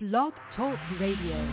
Blog Talk Radio.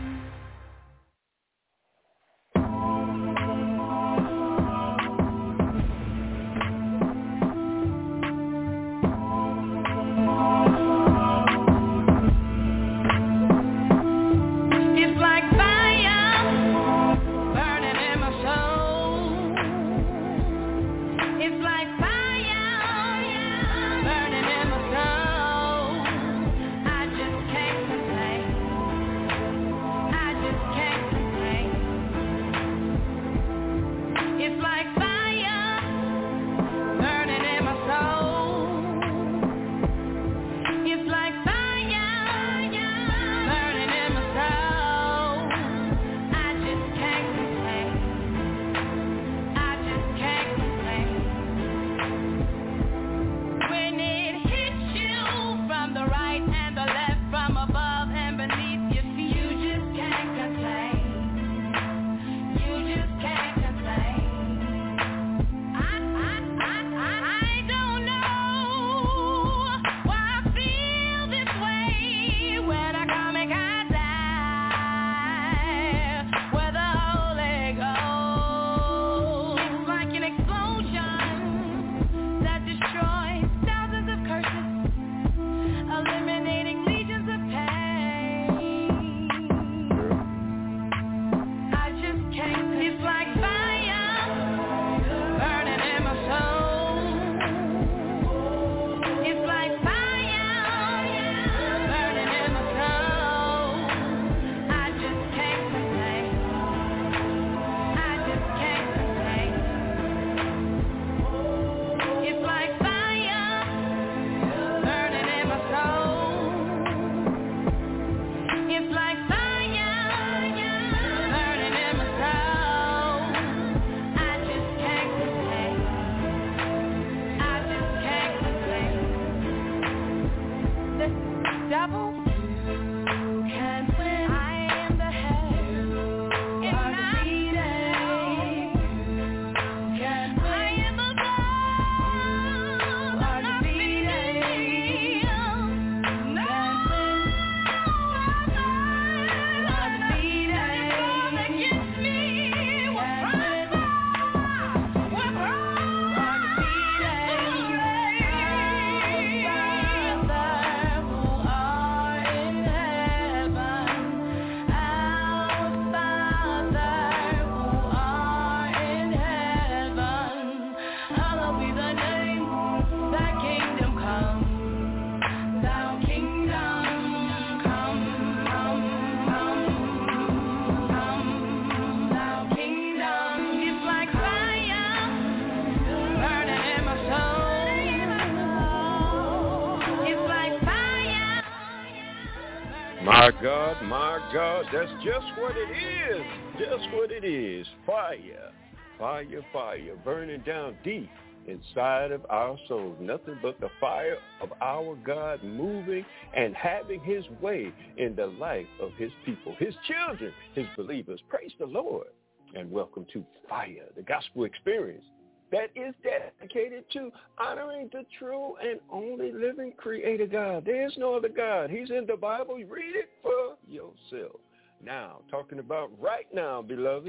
My God, that's just what it is. Just what it is. Fire, fire, fire, burning down deep inside of our souls. Nothing but the fire of our God moving and having his way in the life of his people, his children, his believers. Praise the Lord. And welcome to Fire, the gospel experience that is dedicated to honoring the true and only living creator God. There is no other God. He's in the Bible. Read it for yourself. Now, talking about right now, beloved,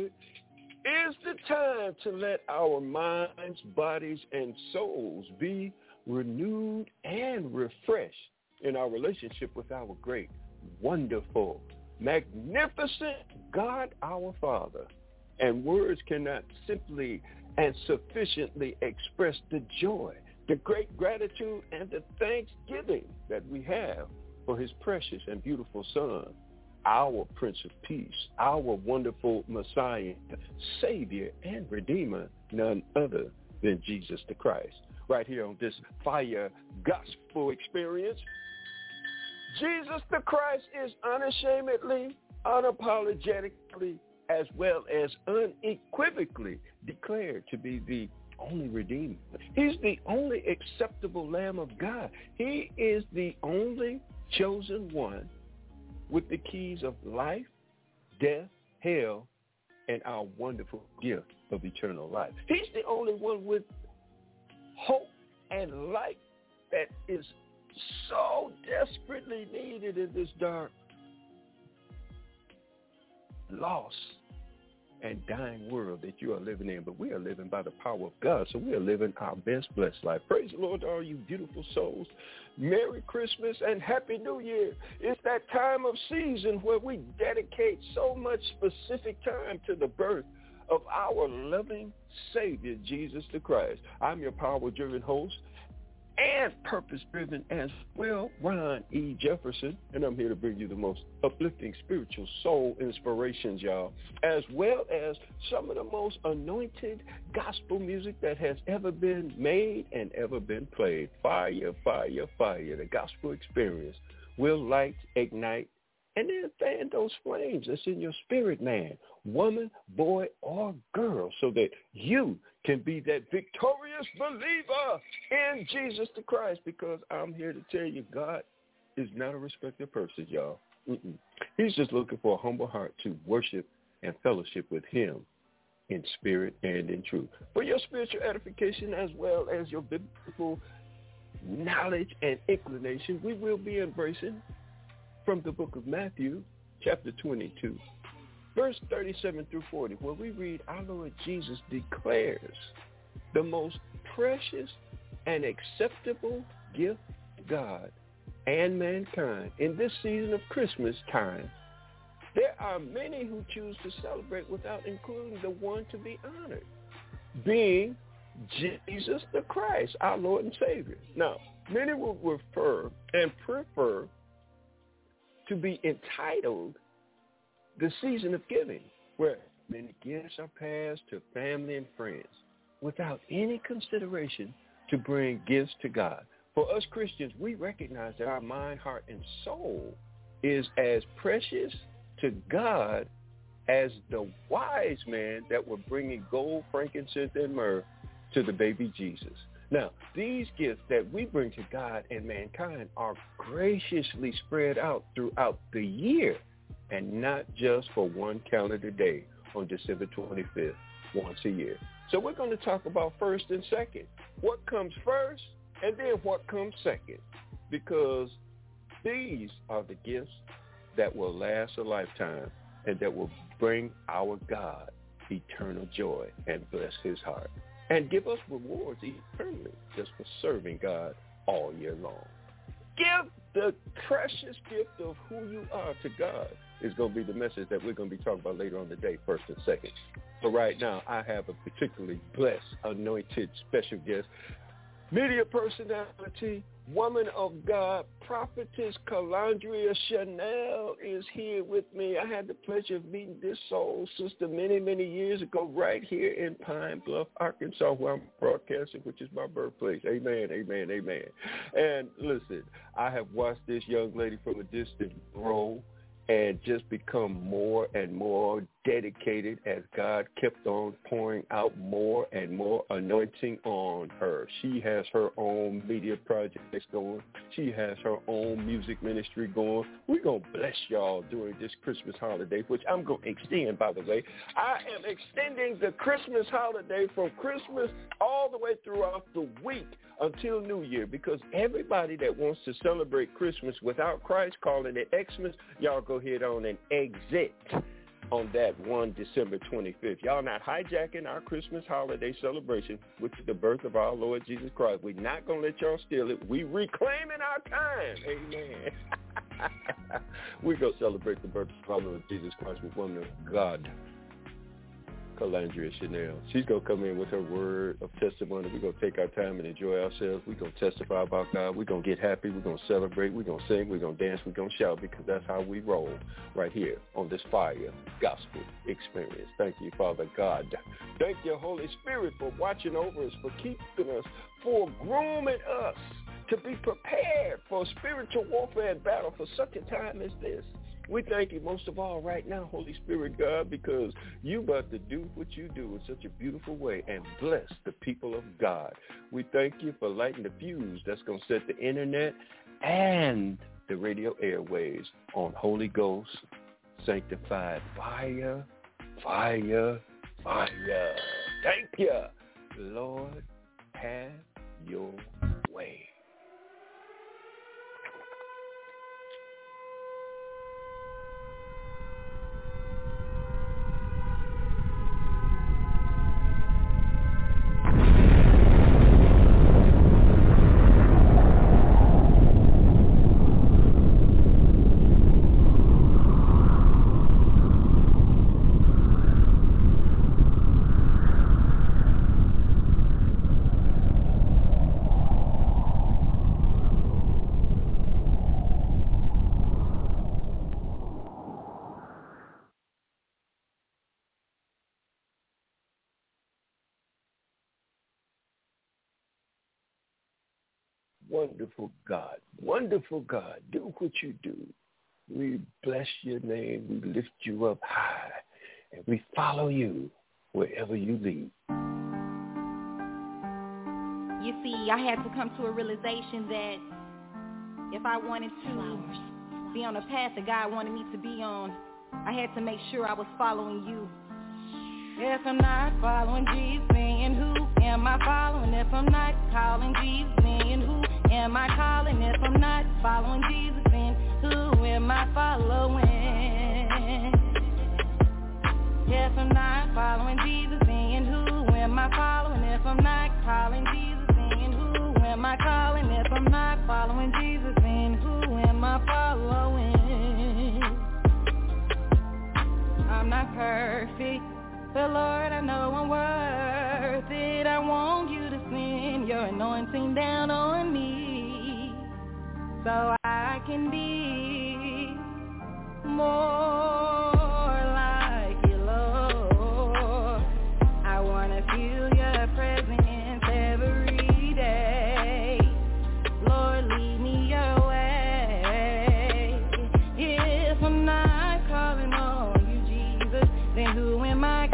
is the time to let our minds, bodies, and souls be renewed and refreshed in our relationship with our great, wonderful, magnificent God, our Father. And words cannot simply and sufficiently express the joy, the great gratitude, and the thanksgiving that we have for his precious and beautiful Son, our Prince of Peace, our wonderful Messiah, Savior, and Redeemer, none other than Jesus the Christ. Right here on this Fire Gospel Experience, Jesus the Christ is unashamedly, unapologetically, as well as unequivocally declared to be the only Redeemer. He's the only acceptable Lamb of God. He is the only chosen one with the keys of life, death, hell, and our wonderful gift of eternal life. He's the only one with hope and light that is so desperately needed in this dark lost and dying world that you are living in, but we are living by the power of God, so we are living our best blessed life. Praise the Lord to all you beautiful souls. Merry Christmas and Happy New Year. It's that time of season where we dedicate so much specific time to the birth of our loving Savior, Jesus the Christ. I'm your power-driven host and purpose-driven as well, Ron E. Jefferson, and I'm here to bring you the most uplifting spiritual soul inspirations, y'all, as well as some of the most anointed gospel music that has ever been made and ever been played. Fire, fire, fire. The gospel experience will light, ignite, and then fan those flames that's in your spirit, man, woman, boy, or girl, so that you can be that victorious believer in Jesus the Christ, because I'm here to tell you, God is not a respecter of persons, y'all. He's just looking for a humble heart to worship and fellowship with him in spirit and in truth. For your spiritual edification as well as your biblical knowledge and inclination, we will be embracing from the book of Matthew, chapter 22, verse 37 through 40, where we read our Lord Jesus declares the most precious and acceptable gift to God and mankind in this season of Christmas time. There are many who choose to celebrate without including the one to be honored, being Jesus the Christ, our Lord and Savior. Now, many will refer and prefer to be entitled the season of giving, where many gifts are passed to family and friends without any consideration to bring gifts to God. For us Christians, we recognize that our mind, heart, and soul is as precious to God as the wise men that were bringing gold, frankincense, and myrrh to the baby Jesus. Now, these gifts that we bring to God and mankind are graciously spread out throughout the year and not just for one calendar day on December 25th, once a year. So we're going to talk about first and second. What comes first and then what comes second, because these are the gifts that will last a lifetime and that will bring our God eternal joy and bless his heart and give us rewards eternally just for serving God all year long. Give the precious gift of who you are to God is going to be the message that we're going to be talking about later on today, first and second. But right now, I have a particularly blessed, anointed, special guest, media personality, woman of God, prophetess Calandria Chanel is here with me. I had the pleasure of meeting this soul sister many, many years ago right here in Pine Bluff, Arkansas, where I'm broadcasting, which is my birthplace. Amen, amen, amen. And listen, I have watched this young lady from a distance grow and just become more and more dedicated as God kept on pouring out more and more anointing on her. She has her own media projects going. She has her own music ministry going. We're going to bless y'all during this Christmas holiday, which I'm going to extend, by the way. I am extending the Christmas holiday from Christmas all the way throughout the week until New Year, because everybody that wants to celebrate Christmas without Christ, calling it Xmas, y'all go ahead on and exit on that one December 25th. Y'all not hijacking our Christmas holiday celebration, which is the birth of our Lord Jesus Christ. We're not going to let y'all steal it. We reclaiming our time. Amen. We're going to celebrate the birth of our Lord Jesus Christ with woman of God, Calandria Chanel. She's going to come in with her word of testimony. We're going to take our time and enjoy ourselves. We're going to testify about God. We're going to get happy. We're going to celebrate. We're going to sing. We're going to dance. We're going to shout, because that's how we roll right here on this fire gospel experience. Thank you, Father God. Thank you, Holy Spirit, for watching over us, for keeping us, for grooming us to be prepared for spiritual warfare and battle for such a time as this. We thank you most of all right now, Holy Spirit God, because you about to do what you do in such a beautiful way and bless the people of God. We thank you for lighting the fuse that's going to set the internet and the radio airwaves on Holy Ghost sanctified fire, fire, fire. Thank you, Lord. Have your way. wonderful God. Wonderful God, do what you do. We bless your name. We lift you up high. And we follow you wherever you lead. You see, I had to come to a realization that if I wanted to be on the path that God wanted me to be on, I had to make sure I was following you. If I'm not following Jesus, then who am I following? If I'm not calling Jesus, then who am I calling? If I'm not following Jesus, then who am I following? If I'm not following Jesus, then who am I following? If I'm not calling Jesus, then who am I calling? If I'm not following Jesus, then who am I following? I'm not perfect, but Lord, I know I'm worth it. I want you to send your anointing down on me so I can be more like you, Lord. I want to feel your presence every day. Lord, lead me your way. If I'm not calling on you, Jesus, then who am I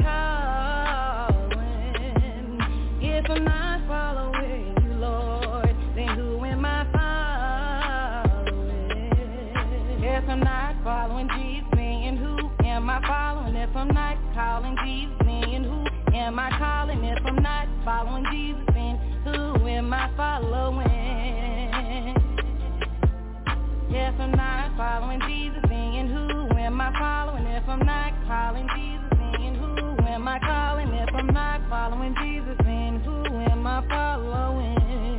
calling? If I'm not following you, Lord, then who am I following? If I'm not following Jesus, then who am I following? If I'm not calling Jesus, then who am I calling? If I'm not following Jesus, then who am I following? If I'm not following Jesus, then who am I following? If I'm not calling Jesus, then who am I calling? If I'm not following Jesus, then who am I following?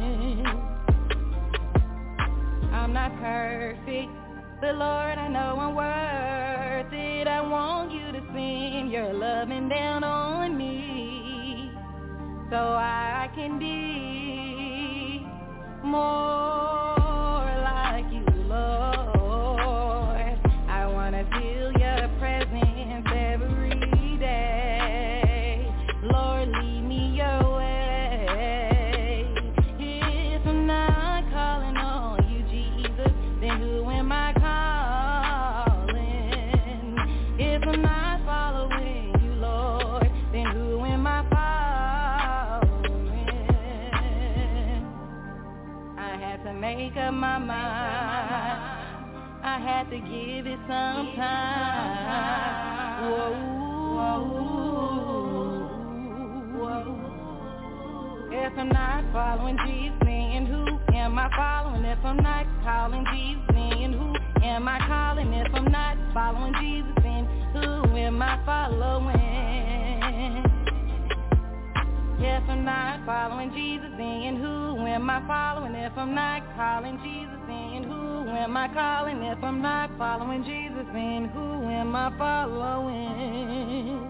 I'm not perfect, but Lord, I know I'm worth it. I want you to send your loving down on me so I can be more like you, Lord. I want to feel your presence every day. Lord, lead me your way. If I'm not calling on you, Jesus, then who am I calling? If I'm not following you, Lord, then who am I following? I had to make up my mind. I had to give it some time. Whoa. If I'm not following Jesus, then who am I following? If I'm not calling Jesus, then who am I calling? If I'm not following Jesus, then who am I following? If I'm not following Jesus, then who am I following? If I'm not calling Jesus, then who am I calling? If I'm not following Jesus, then who am I following?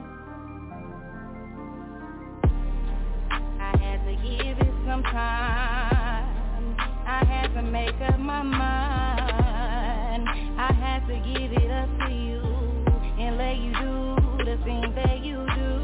I had to give it some time. I had to make up my mind. I had to give it up to you and let you do the thing that you do.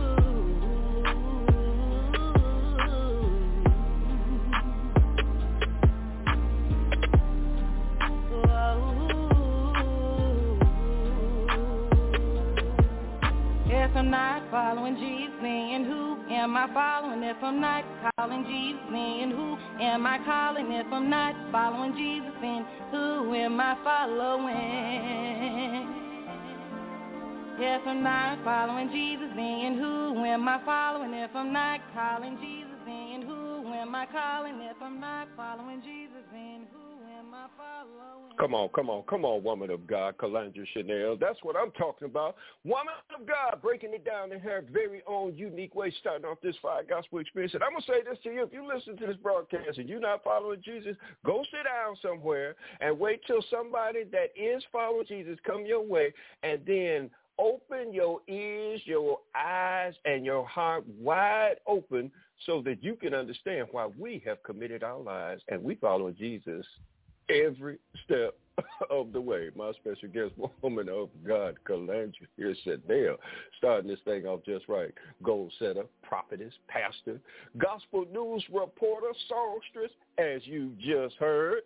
If I'm not following Jesus, then who am I following? If I'm not calling Jesus, then who am I calling? If I'm not following Jesus, then who am I following? If I'm not following Jesus, then who am I following? If I'm not calling Jesus, then who am I calling? If I'm not following Jesus, then who am I following? Come on, woman of God, Calandra Chanel. That's what I'm talking about. Woman of God, breaking it down in her very own unique way, starting off this Fire Gospel Experience. And I'm going to say this to you. If you listen to this broadcast and you're not following Jesus, go sit down somewhere and wait till somebody that is following Jesus come your way, and then open your ears, your eyes, and your heart wide open so that you can understand why we have committed our lives and we follow Jesus every step of the way. My special guest, woman of God, Calandria Chanel, starting this thing off just right. Goal setter, prophetess, pastor, gospel news reporter, songstress, as you just heard,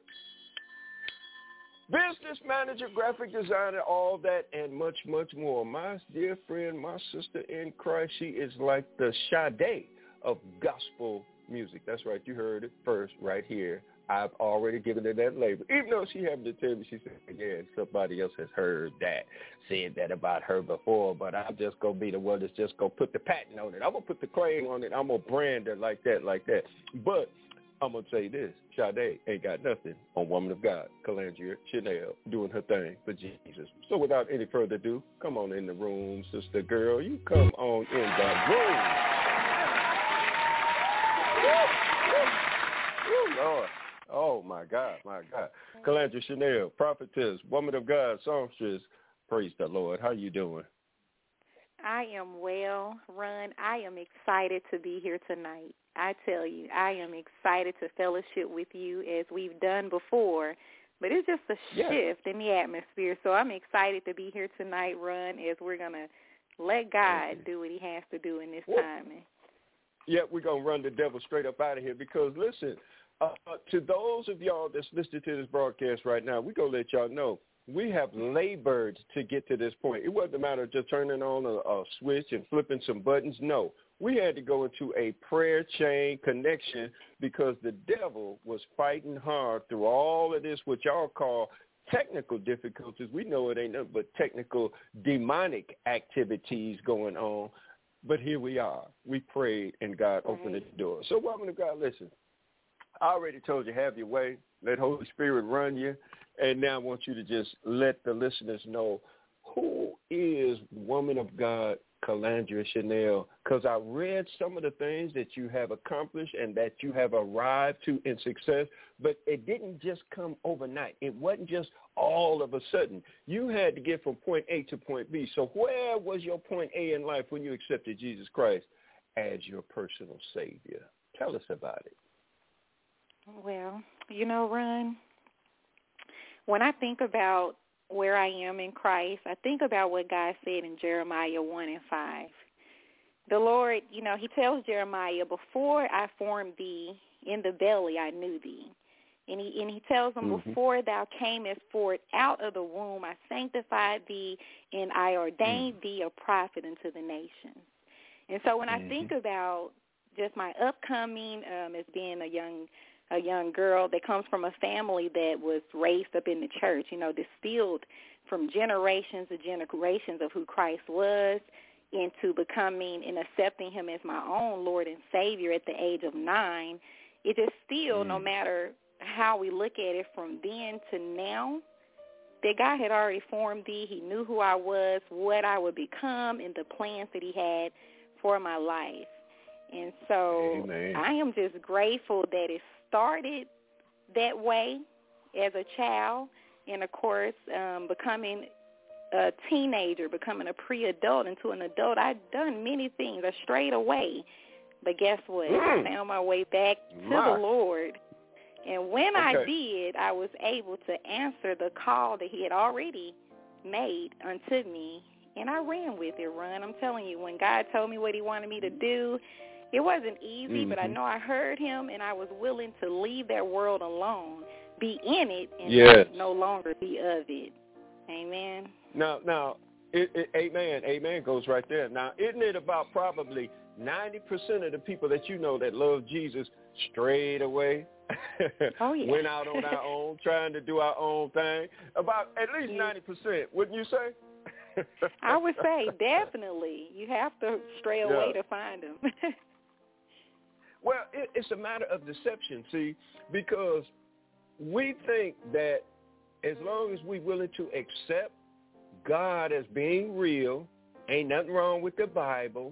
business manager, graphic designer, all that and much, much more. My dear friend, my sister in Christ, she is like the Sade of gospel music. That's right. You heard it first right here. I've already given her that label. Even though she happened to tell me, she said, yeah, somebody else has heard that, said that about her before, but I'm just going to be the one that's just going to put the patent on it. I'm going to put the claim on it. I'm going to brand her like that. But I'm going to say this. Sade ain't got nothing on Woman of God, Calandria Chanel, doing her thing for Jesus. So without any further ado, come on in the room, sister girl. You come on in the room. Woo, Lord. Oh, my God. Calandria Chanel, prophetess, woman of God, songstress. Praise the Lord. How you doing? I am well, Ron. I am excited to be here tonight. I tell you, I am excited to fellowship with you as we've done before, but it's just a shift in the atmosphere. So I'm excited to be here tonight, Ron, as we're going to let God do what he has to do in this timing. Yeah, we're going to run the devil straight up out of here because, listen, to those of y'all that's listening to this broadcast right now, we're going to let y'all know we have labored to get to this point. It wasn't a matter of just turning on a switch and flipping some buttons. No, we had to go into a prayer chain connection because the devil was fighting hard through all of this, what y'all call technical difficulties. We know it ain't nothing but technical demonic activities going on. But here we are. We prayed and God opened the door. So, woman of God, listen. I already told you, have your way. Let Holy Spirit run you. And now I want you to just let the listeners know who is woman of God, Calandria Chanel, because I read some of the things that you have accomplished and that you have arrived to in success, but it didn't just come overnight. It wasn't just all of a sudden. You had to get from point A to point B. So where was your point A in life when you accepted Jesus Christ as your personal Savior? Tell us about it. Well, you know, Ron, when I think about where I am in Christ, I think about what God said in Jeremiah 1:5. The Lord, you know, he tells Jeremiah, before I formed thee in the belly, I knew thee. And he tells him, before thou camest forth out of the womb, I sanctified thee, and I ordained thee a prophet unto the nations. And so when I think about just my upcoming as being a young girl that comes from a family that was raised up in the church, you know, distilled from generations and generations of who Christ was into becoming and accepting him as my own Lord and Savior at the age of 9, it is still, no matter how we look at it from then to now, that God had already formed thee. He knew who I was, what I would become, and the plans that he had for my life. And so I am just grateful that it started that way as a child, and of course becoming a teenager, becoming a pre-adult into an adult. I've done many things. I strayed away, but guess what? I found my way back to the Lord, and when I did, I was able to answer the call that he had already made unto me, and I ran with it, Ron. I'm telling you, when God told me what he wanted me to do, it wasn't easy, but I know I heard him, and I was willing to leave that world alone, be in it, and no longer be of it. Amen. Now, amen goes right there. Now, isn't it about probably 90% of the people that you know that love Jesus strayed away, went out on our own, trying to do our own thing? About at least 90%, wouldn't you say? I would say definitely. You have to stray away to find him. Well, it's a matter of deception, see, because we think that as long as we're willing to accept God as being real, ain't nothing wrong with the Bible,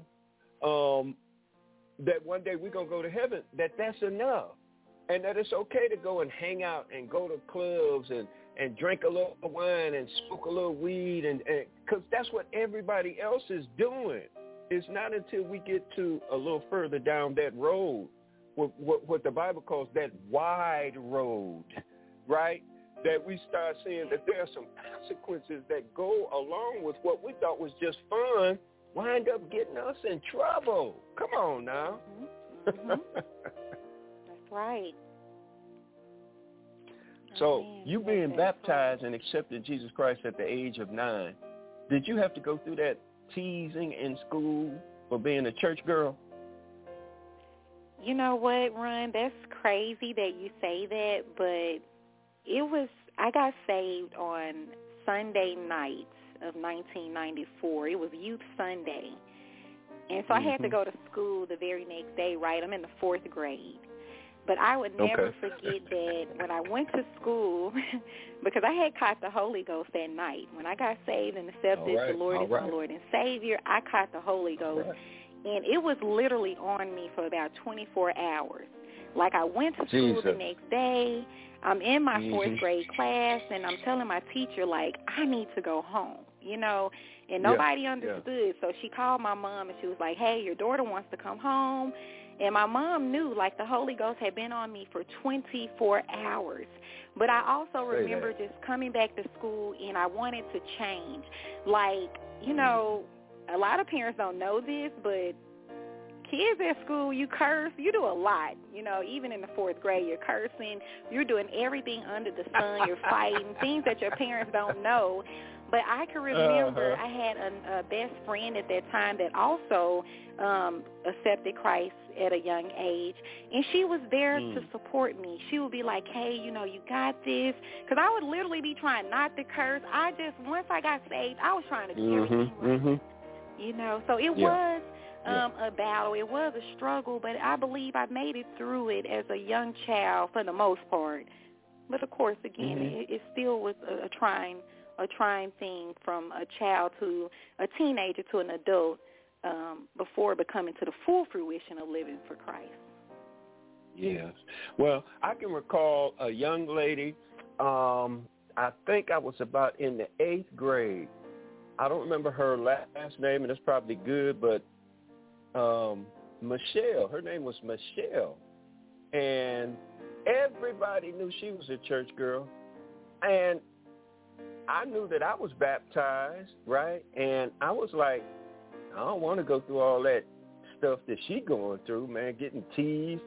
that one day we're going to go to heaven, that's enough, and that it's okay to go and hang out and go to clubs and drink a little wine and smoke a little weed, and because that's what everybody else is doing. It's not until we get to a little further down that road, what the Bible calls that wide road, right, that we start seeing that there are some consequences that go along with what we thought was just fun, wind up getting us in trouble. Come on now. Mm-hmm. That's right. So Amen. you being baptized and accepted Jesus Christ at the age of 9, did you have to go through that teasing in school for being a church girl? You know what, Ron? That's crazy that you say that, but I got saved on Sunday nights of 1994. It was Youth Sunday. And so I had to go to school the very next day, right? I'm in the 4th grade. But I would never forget that when I went to school, because I had caught the Holy Ghost that night. When I got saved and accepted the Lord as my Lord and Savior, I caught the Holy Ghost. And it was literally on me for about 24 hours. Like I went to school the next day. I'm in my 4th grade class, and I'm telling my teacher, like, I need to go home, you know. And nobody understood. So she called my mom, and she was like, hey, your daughter wants to come home. And my mom knew, like, the Holy Ghost had been on me for 24 hours. But I also remember just coming back to school, and I wanted to change. Like, you know, a lot of parents don't know this, but kids at school, you curse. You do a lot. You know, even in the 4th grade, you're cursing. You're doing everything under the sun. You're fighting, things that your parents don't know. But I can remember I had a best friend at that time that also accepted Christ at a young age, and she was there to support me. She would be like, hey, you know, you got this, because I would literally be trying not to curse. Once I got saved, I was trying to do everything right, you know. So it was a battle. It was a struggle, but I believe I made it through it as a young child for the most part. But, of course, again, it still was a trying thing from a child to a teenager to an adult before becoming to the full fruition of living for Christ. Yes. Well, I can recall a young lady, I think I was about in the 8th grade. I don't remember her last name, and it's probably good, but Michelle, her name was Michelle. And everybody knew she was a church girl. And I knew that I was baptized, right? And I was like, I don't want to go through all that stuff that she going through, man, getting teased.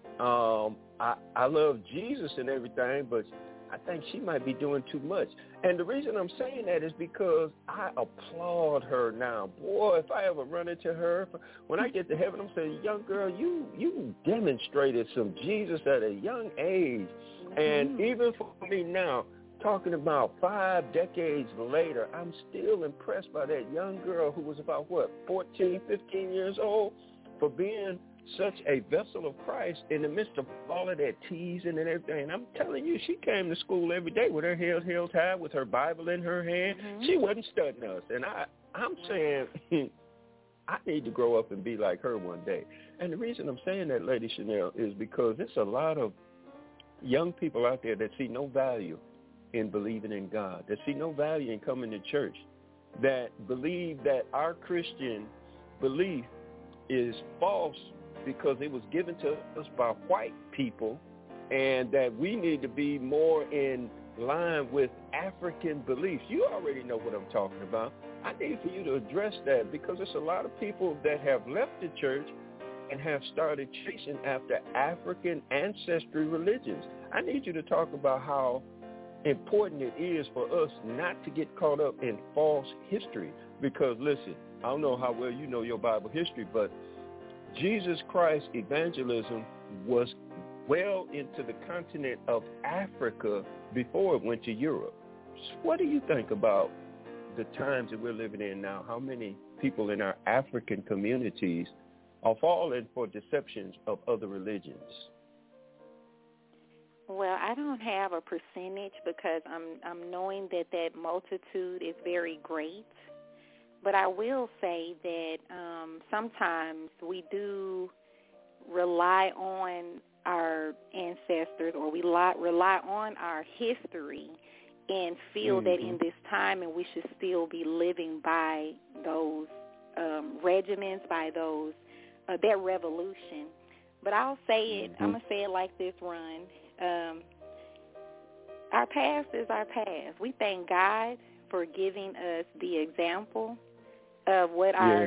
I love Jesus and everything, but I think she might be doing too much. And the reason I'm saying that is because I applaud her now. Boy, if I ever run into her, when I get to heaven, I'm saying, young girl, you demonstrated some Jesus at a young age. And even for me now, talking about 5 decades later, I'm still impressed by that young girl who was about, 14, 15 years old, for being such a vessel of Christ in the midst of all of that teasing and everything. And I'm telling you, she came to school every day with her head held high, with her Bible in her hand. She wasn't studying us. And I'm saying I need to grow up and be like her one day. And the reason I'm saying that, Lady Chanel, is because there's a lot of young people out there that see no value in believing in God, that see no value in coming to church, that believe that our Christian belief is false because it was given to us by white people, and that we need to be more in line with African beliefs. You already know what I'm talking about. I need for you to address that, because there's a lot of people that have left the church and have started chasing after African ancestry religions. I need you to talk about how important it is for us not to get caught up in false history. Because, listen, I don't know how well you know your Bible history, but Jesus Christ evangelism was well into the continent of Africa before it went to Europe. So what do you think about the times that we're living in now? How many people in our African communities are falling for deceptions of other religions? Well, I don't have a percentage, because I'm knowing that multitude is very great. But I will say that sometimes we do rely on our ancestors, or we rely on our history, and feel that in this time, and we should still be living by those regiments, by those that revolution. But I'll say it. I'm gonna say it like this, Ron. our past is our past. We thank God for giving us the example of what our,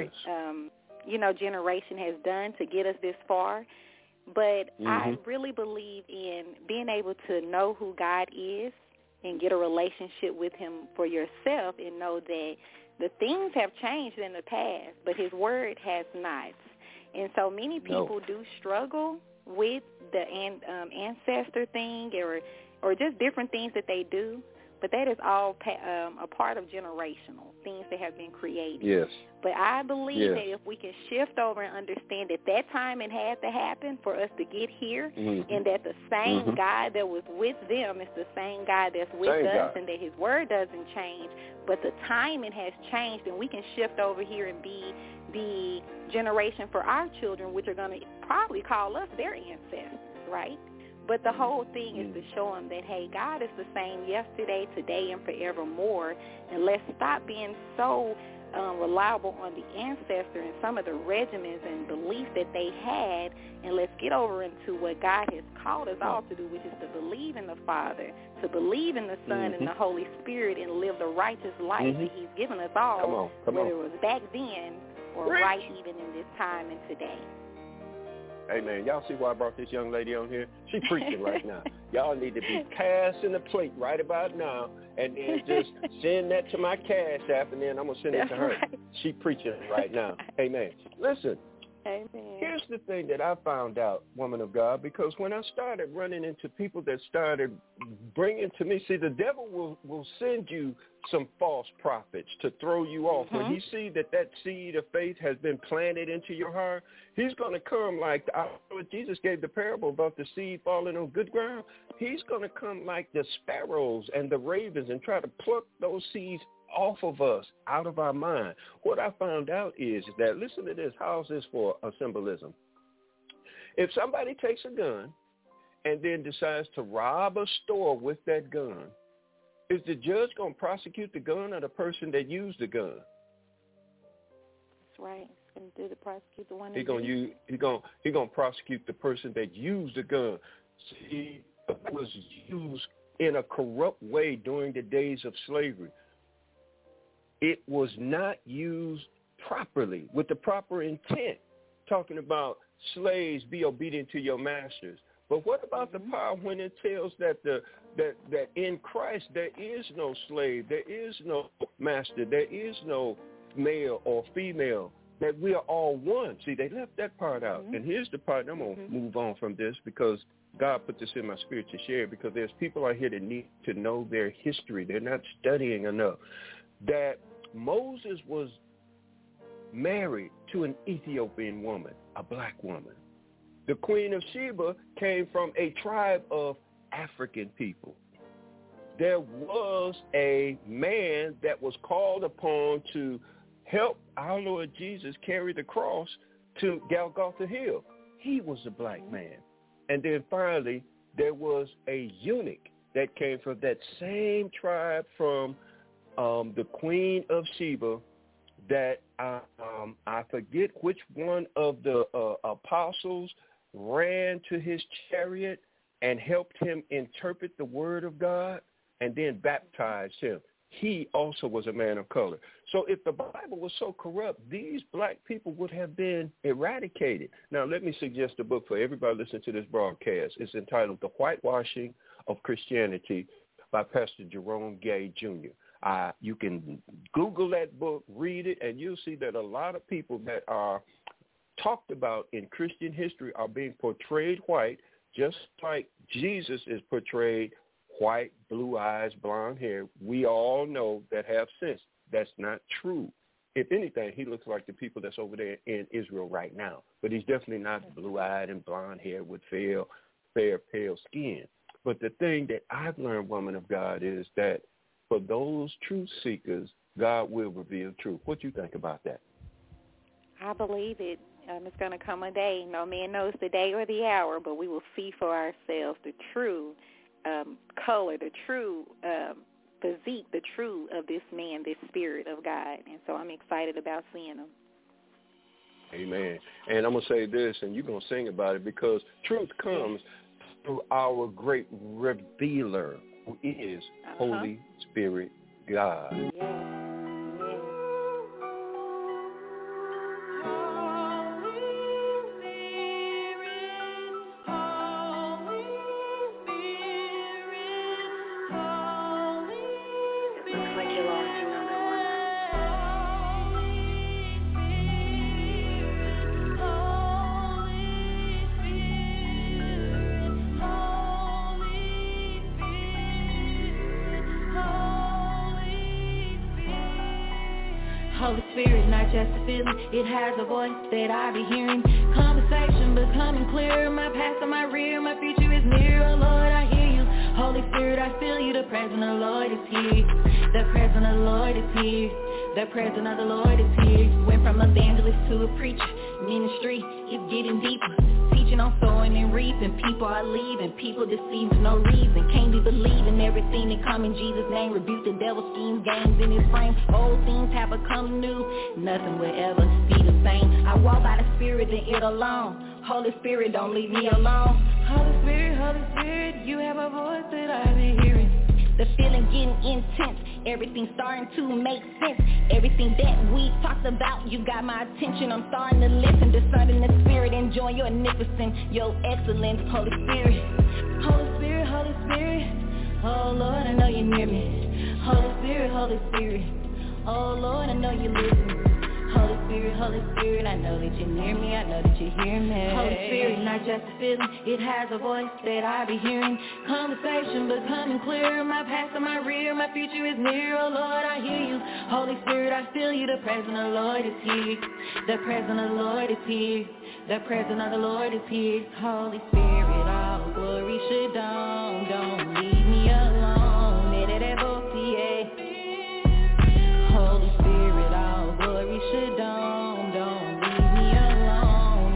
generation has done to get us this far. But I really believe in being able to know who God is and get a relationship with him for yourself and know that the things have changed in the past, but his word has not. And so many people do struggle with the ancestor thing or just different things that they do, but that is all a part of generational things that have been created. Yes. But I believe that if we can shift over and understand that that time it had to happen for us to get here, and that the same God that was with them is the same God that's with us, and that his word doesn't change, but the timing has changed, and we can shift over here and be the generation for our children, which are going to probably call us their ancestors, right? But the whole thing is to show them that, hey, God is the same yesterday, today, and forevermore. And let's stop being so reliable on the ancestor and some of the regimens and beliefs that they had, and let's get over into what God has called us all to do, which is to believe in the Father, to believe in the Son and the Holy Spirit, and live the righteous life that he's given us all, whether it was back then or right even in this time and today. Hey, man, y'all see why I brought this young lady on here? She's preaching right now. Y'all need to be passing the plate right about now and then just send that to my Cash App, and then I'm going to send it to her. Right. She's preaching right now. Amen. Listen, here's the thing that I found out, woman of God, because when I started running into people that started bringing to me, see, the devil will send you some false prophets to throw you off. When he sees that seed of faith has been planted into your heart, he's going to come like Jesus gave the parable about the seed falling on good ground. He's going to come like the sparrows and the ravens and try to pluck those seeds off of us, out of our mind. What I found out is that, listen to this, how's this for a symbolism? If somebody takes a gun and then decides to rob a store with that gun, is the judge going to prosecute the gun or the person that used the gun? That's right. He's going to do the prosecute the one. He's going to prosecute the person that used the gun. See, it was used in a corrupt way during the days of slavery. It was not used properly with the proper intent, talking about slaves be obedient to your masters. But what about the power when it tells that that in Christ there is no slave, there is no master, there is no male or female, that we are all one? See, they left that part out. And here's the part, I'm going to move on from this because God put this in my spirit to share, because there's people out here that need to know their history. They're not studying enough. That Moses was married to an Ethiopian woman, a black woman. The Queen of Sheba came from a tribe of African people. There was a man that was called upon to help our Lord Jesus carry the cross to Golgotha Hill. He was a black man. And then finally, there was a eunuch that came from that same tribe from the Queen of Sheba, that I forget which one of the apostles ran to his chariot and helped him interpret the word of God and then baptized him. He also was a man of color. So if the Bible was so corrupt, these black people would have been eradicated. Now, let me suggest a book for everybody listening to this broadcast. It's entitled The Whitewashing of Christianity by Pastor Jerome Gay, Jr. You can Google that book, read it, and you'll see that a lot of people that are talked about in Christian history are being portrayed white, just like Jesus is portrayed white, blue eyes, blonde hair. We all know that have sense. That's not true. If anything, he looks like the people that's over there in Israel right now. But he's definitely not blue-eyed and blonde hair with fair, pale skin. But the thing that I've learned, woman of God, is that for those truth seekers, God will reveal truth. What do you think about that? I believe it. It's going to come a day. No man knows the day or the hour, but we will see for ourselves the true color, the true physique, the true of this man, this spirit of God. And so I'm excited about seeing him. Amen. And I'm going to say this, and you're going to sing about it, because truth comes through our great revealer, who is Holy Spirit God. Holy Spirit, not just a feeling, it has a voice that I be hearing. Conversation becoming clearer, my past and my rear, my future is near. Oh Lord, I hear you. Holy Spirit, I feel you. The presence of the Lord is here. The presence of the Lord is here. The presence of the Lord is here. Went from evangelist to a preacher. Ministry is getting deeper. Teaching on sowing and reaping. People are leaving. People deceived for no reason. Can't be believing everything that come in Jesus' name. Rebuke the devil's schemes, games in his frame. Old things have become new. Nothing will ever be the same. I walk by the Spirit and it alone. Holy Spirit, don't leave me alone. Holy Spirit, you have a voice that I've been hearing. The feeling getting intense, everything starting to make sense. Everything that we talked about, you got my attention. I'm starting to listen, discerning the Spirit, enjoying your magnificence, your excellence, Holy Spirit. Holy Spirit, oh Lord, I know you're near me. Holy Spirit, oh Lord, I know you listen. Holy Spirit, I know that you're near me, I know that you hear me. Holy Spirit, not just a feeling, it has a voice that I be hearing. Conversation becoming clearer, my past and my rear, my future is near. Oh Lord, I hear you. Holy Spirit, I feel you. The presence of the Lord is here. The presence of the Lord is here. The presence of the Lord is here. Holy Spirit, all glory should don't leave me alone. Holy Spirit, all glory should don't leave me alone.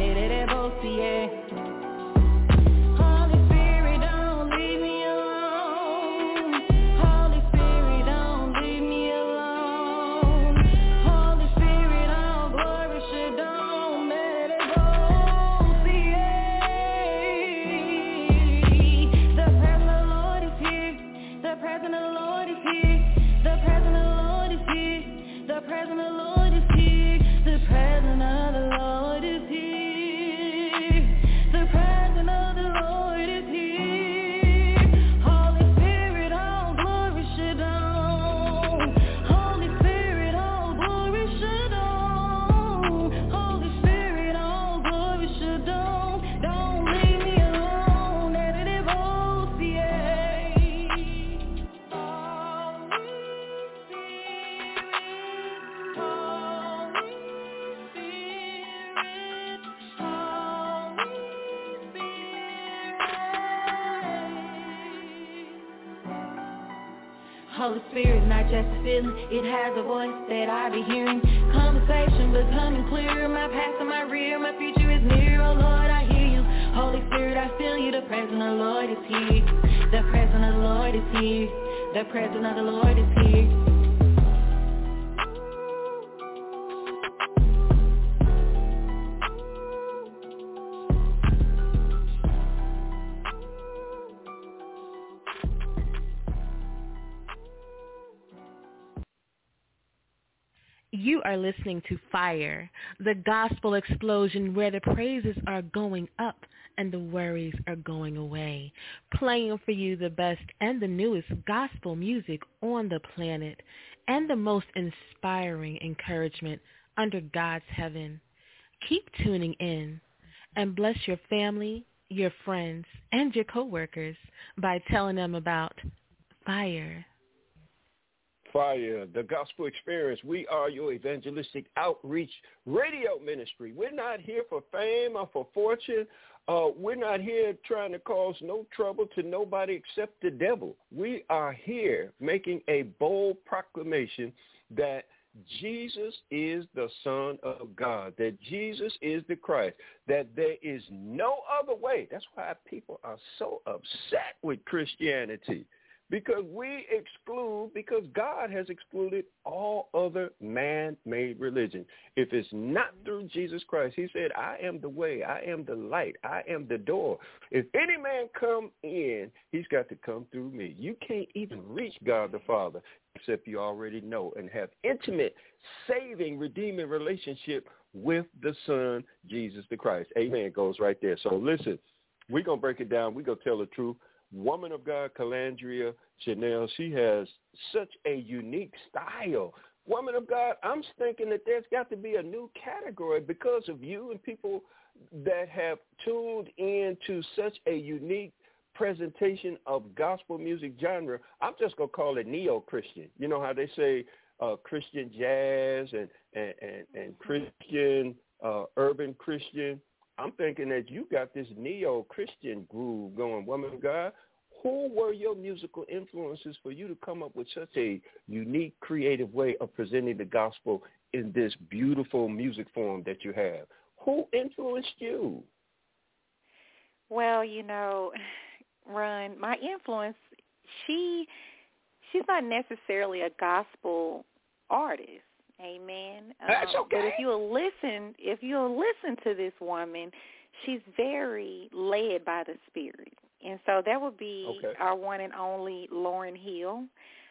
Holy Spirit, don't leave me alone. Holy Spirit, don't leave me alone. Holy Spirit, all glory should don't let it go. The presence of the Lord is here. The presence of the Lord is here. The presence of the Lord is here. The presence of the Lord is here. The presence of the Lord is here. The presence of the Lord is here. Holy Spirit, all glory should on. Holy Spirit, all glory should on. Holy Spirit, all glory should on. Don't leave me alone. Let it evolve, Holy Spirit, not just a feeling, it has a voice that I be hearing. Conversation becoming clearer, my past and my rear, my future is near. Oh Lord, I hear you. Holy Spirit, I feel you. The presence of the Lord is here. The presence of the Lord is here. The presence of the Lord is here. You are listening to Fire, the gospel explosion where the praises are going up and the worries are going away. Playing for you the best and the newest gospel music on the planet and the most inspiring encouragement under God's heaven. Keep tuning in and bless your family, your friends, and your coworkers by telling them about Fire. Fire, the gospel experience. We are your evangelistic outreach radio ministry. We're not here for fame or for fortune. We're not here trying to cause no trouble to nobody except the devil. We are here making a bold proclamation that Jesus is the Son of God, that Jesus is the Christ, that there is no other way. That's why people are so upset with Christianity. because because God has excluded all other man-made religion. If it's not through Jesus Christ, he said, I am the way, I am the light, I am the door. If any man come in, he's got to come through me. You can't even reach God the Father except you already know and have intimate, saving, redeeming relationship with the Son, Jesus the Christ. Amen. It goes right there. So listen, we're going to break it down. We're going to tell the truth. Woman of God, Calandria Chanel, she has such a unique style. Woman of God, I'm thinking that there's got to be a new category because of you and people that have tuned in to such a unique presentation of gospel music genre. I'm just going to call it neo-Christian. You know how they say Christian jazz and Christian, urban Christian. I'm thinking that you got this neo-Christian groove going, woman of God. Who were your musical influences for you to come up with such a unique, creative way of presenting the gospel in this beautiful music form that you have? Who influenced you? Well, you know, Ron, my influence, she's not necessarily a gospel artist. Amen. That's okay. But if you'll listen to this woman, she's very led by the Spirit. And so that would be our one and only Lauryn Hill.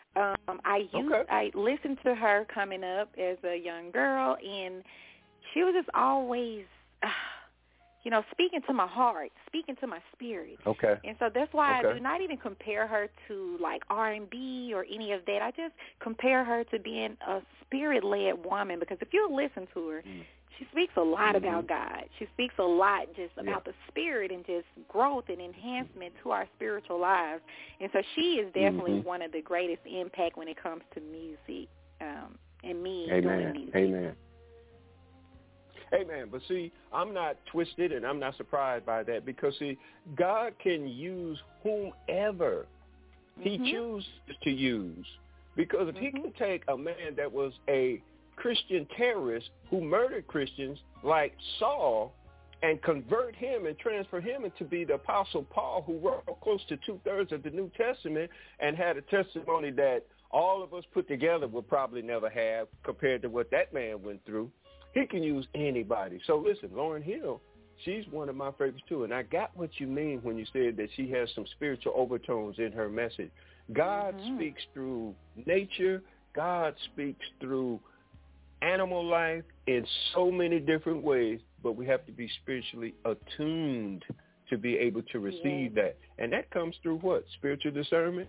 I listened to her coming up as a young girl, and she was just always, speaking to my heart, speaking to my spirit. Okay. And so that's why I do not even compare her to like R&B or any of that. I just compare her to being a spirit-led woman, because if you listen to her, she speaks a lot about God. She speaks a lot just about the spirit and just growth and enhancement to our spiritual lives. And so she is definitely one of the greatest impact when it comes to music and me doing music. Amen. Amen. But see, I'm not twisted and I'm not surprised by that because, see, God can use whomever he chooses to use. Because if he can take a man that was a Christian terrorist who murdered Christians like Saul and convert him and transfer him into be the Apostle Paul, who wrote close to 2/3 of the New Testament and had a testimony that all of us put together would probably never have compared to what that man went through. He can use anybody. So listen, Lauryn Hill, she's one of my favorites too. And I got what you mean when you said that she has some spiritual overtones in her message. God speaks through nature. God speaks through animal life in so many different ways, but we have to be spiritually attuned to be able to receive that. And that comes through what? Spiritual discernment?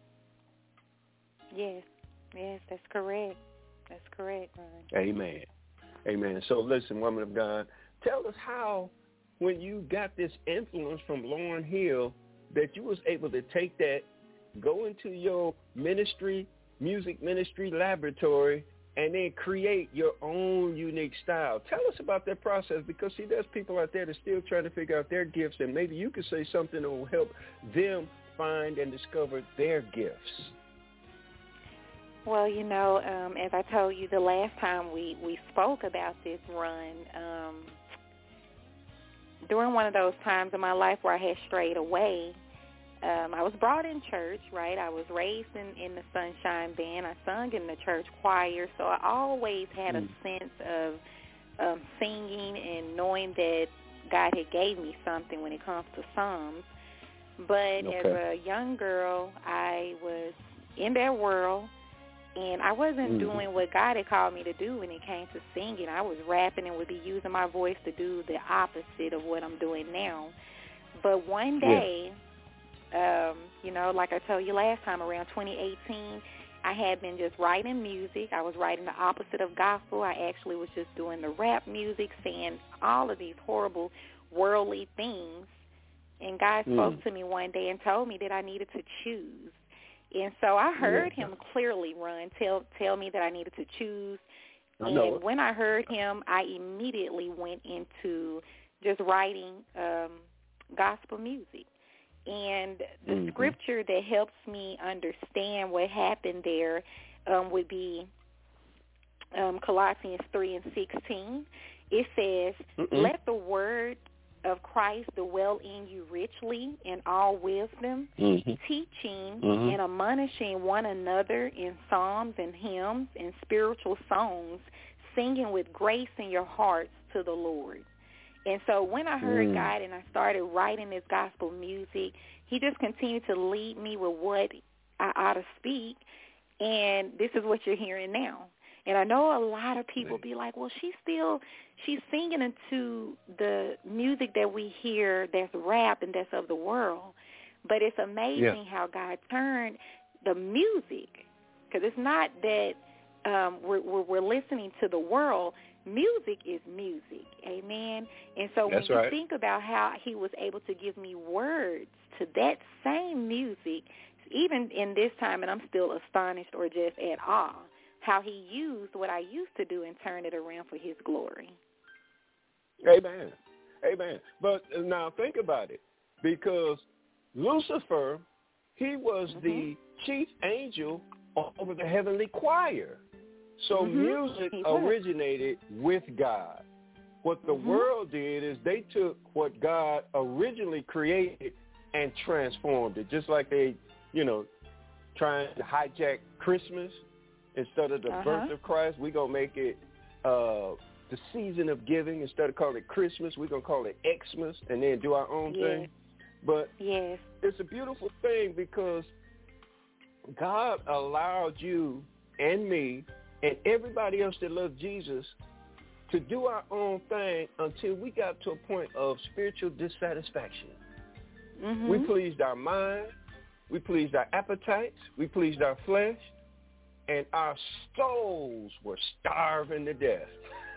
Yes, that's correct. That's correct, Ron. Amen. Amen. So listen, woman of God, tell us how, when you got this influence from Lauryn Hill, that you was able to take that, go into your music ministry laboratory, and then create your own unique style. Tell us about that process, because, see, there's people out there that are still trying to figure out their gifts, and maybe you could say something that will help them find and discover their gifts. Well, as I told you the last time we spoke about this run, during one of those times in my life where I had strayed away, I was brought in church, right? I was raised in the Sunshine Band. I sung in the church choir, so I always had a sense of singing and knowing that God had gave me something when it comes to Psalms. But as a young girl, I was in that world, and I wasn't doing what God had called me to do when it came to singing. I was rapping and would be using my voice to do the opposite of what I'm doing now. But one day, like I told you last time, around 2018, I had been just writing music. I was writing the opposite of gospel. I actually was just doing the rap music, saying all of these horrible worldly things. And God spoke to me one day and told me that I needed to choose. And so I heard him clearly, Ron, tell me that I needed to choose. And when I heard him, I immediately went into just writing gospel music. And the scripture that helps me understand what happened there would be Colossians 3:16. It says, let the word of Christ dwell in you richly in all wisdom, teaching and admonishing one another in psalms and hymns and spiritual songs, singing with grace in your hearts to the Lord. And so when I heard God and I started writing this gospel music, he just continued to lead me with what I ought to speak, and this is what you're hearing now. And I know a lot of people be like, well, she's singing into the music that we hear that's rap and that's of the world. But it's amazing how God turned the music, because it's not that we're listening to the world. Music is music, amen? And so when you think about how he was able to give me words to that same music, even in this time, and I'm still astonished or just at awe, how he used what I used to do and turned it around for his glory. Amen. Amen. But now think about it, because Lucifer, he was the chief angel over the heavenly choir. So music originated with God. What the world did is they took what God originally created and transformed it, just like they, trying to hijack Christmas. Instead of the birth of Christ, we're going to make it the season of giving. Instead of calling it Christmas, we're going to call it Xmas and then do our own thing. But it's a beautiful thing, because God allowed you and me and everybody else that loved Jesus to do our own thing until we got to a point of spiritual dissatisfaction. We pleased our mind, we pleased our appetites, we pleased our flesh, and our souls were starving to death.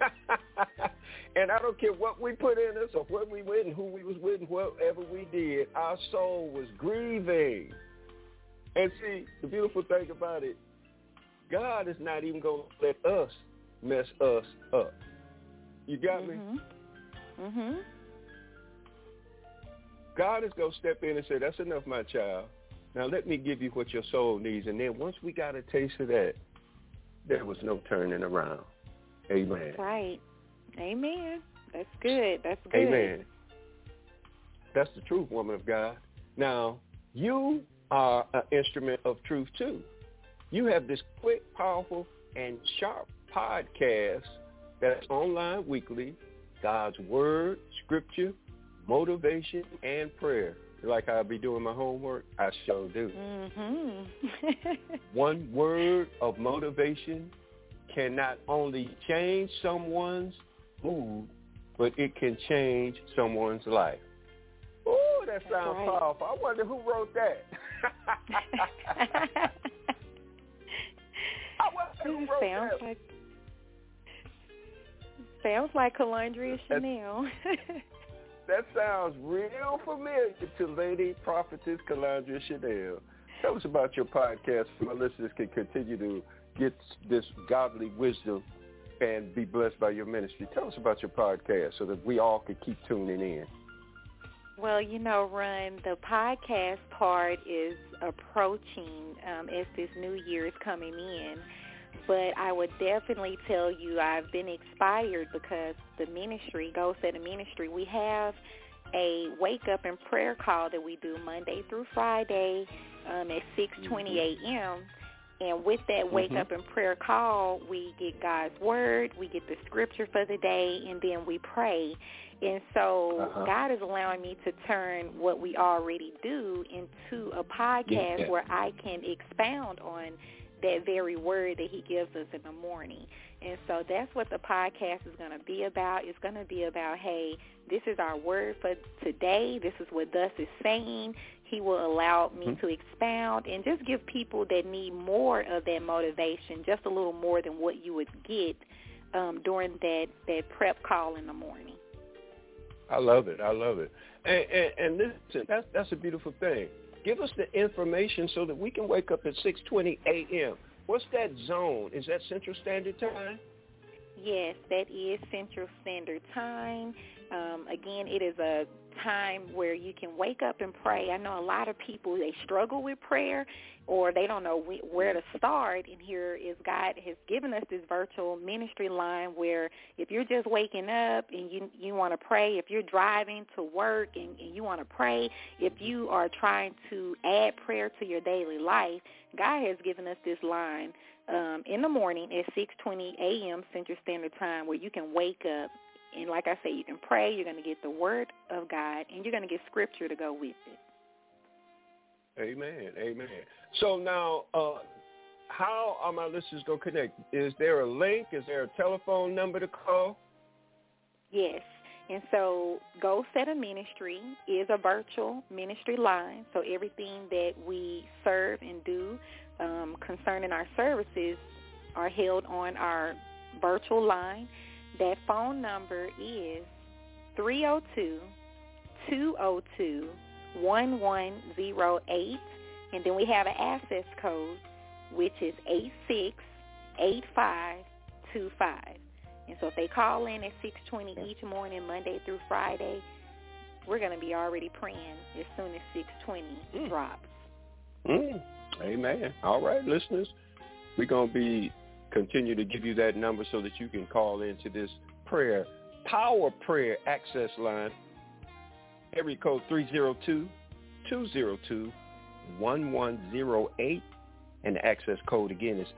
And I don't care what we put in us or what we went and who we was with and whatever we did, our soul was grieving. And see, the beautiful thing about it, God is not even going to let us mess us up. You got me? God is going to step in and say, that's enough, my child. Now let me give you what your soul needs. And then once we got a taste of that, there was no turning around. Amen. That's right. Amen. That's good. That's good. Amen. That's the truth, woman of God. Now, you are an instrument of truth, too. You have this quick, powerful, and sharp podcast that's online weekly, God's Word, Scripture, motivation, and prayer. Like I'll be doing my homework, I sure do. One word of motivation can not only change someone's mood, but it can change someone's life. Ooh, that sounds powerful. I wonder who wrote that. Sounds like Calandria Chanel. That sounds real familiar to Lady Prophetess Calandria Chanel. Tell us about your podcast so my listeners can continue to get this godly wisdom and be blessed by your ministry. Tell us about your podcast so that we all can keep tuning in. Well, Run, the podcast part is approaching as this new year is coming in. But I would definitely tell you I've been inspired because the ministry, Goal Setting Ministry, we have a wake-up and prayer call that we do Monday through Friday at 6:20 a.m., and with that wake-up and prayer call, we get God's Word, we get the Scripture for the day, and then we pray. And so God is allowing me to turn what we already do into a podcast where I can expound on that very word that he gives us in the morning. And so that's what the podcast is going to be about. It's going to be about, hey, this is our word for today. This is what thus is saying. He will allow me to expound and just give people that need more of that motivation, just a little more than what you would get during that prep call in the morning. I love it. I love it. And listen, that's a beautiful thing. Give us the information so that we can wake up at 6:20 a.m. What's that zone? Is that Central Standard Time? Yes, that is Central Standard Time. Again, it is a time where you can wake up and pray. I know a lot of people, they struggle with prayer or they don't know where to start. And here is God has given us this virtual ministry line where if you're just waking up and you want to pray, if you're driving to work and you want to pray, if you are trying to add prayer to your daily life, God has given us this line in the morning at 6:20 a.m. Central Standard Time where you can wake up. And like I say, you can pray, you're going to get the word of God, and you're going to get scripture to go with it. Amen, amen. So now, how are my listeners going to connect? Is there a link? Is there a telephone number to call? Yes. And so Go Set a Ministry is a virtual ministry line. So everything that we serve and do concerning our services are held on our virtual line. That phone number is 302-202-1108. And then we have an access code, which is 868525. And so if they call in at 6:20 each morning, Monday through Friday, we're going to be already praying as soon as 6:20 drops. Amen. All right, listeners, we're going to continue to give you that number so that you can call into this power prayer access line. Area code 302-202-1108. And the access code again is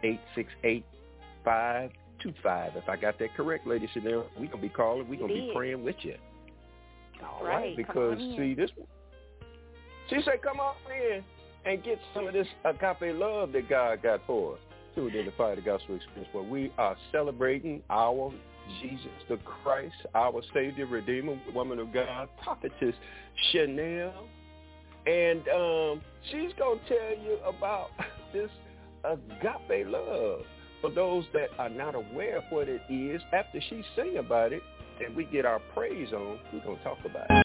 868525. If I got that correct, ladies and gentlemen, we're going to be calling. We're going to be praying with you. All right. Because, see, she said, come on in and get some of this agape love that God got for us to identify the gospel experience. Where we are celebrating our Jesus the Christ, our Savior, Redeemer, woman of God, prophetess Chanel. And she's going to tell you about this agape love. For those that are not aware of what it is, after she sing about it and we get our praise on, we're going to talk about it.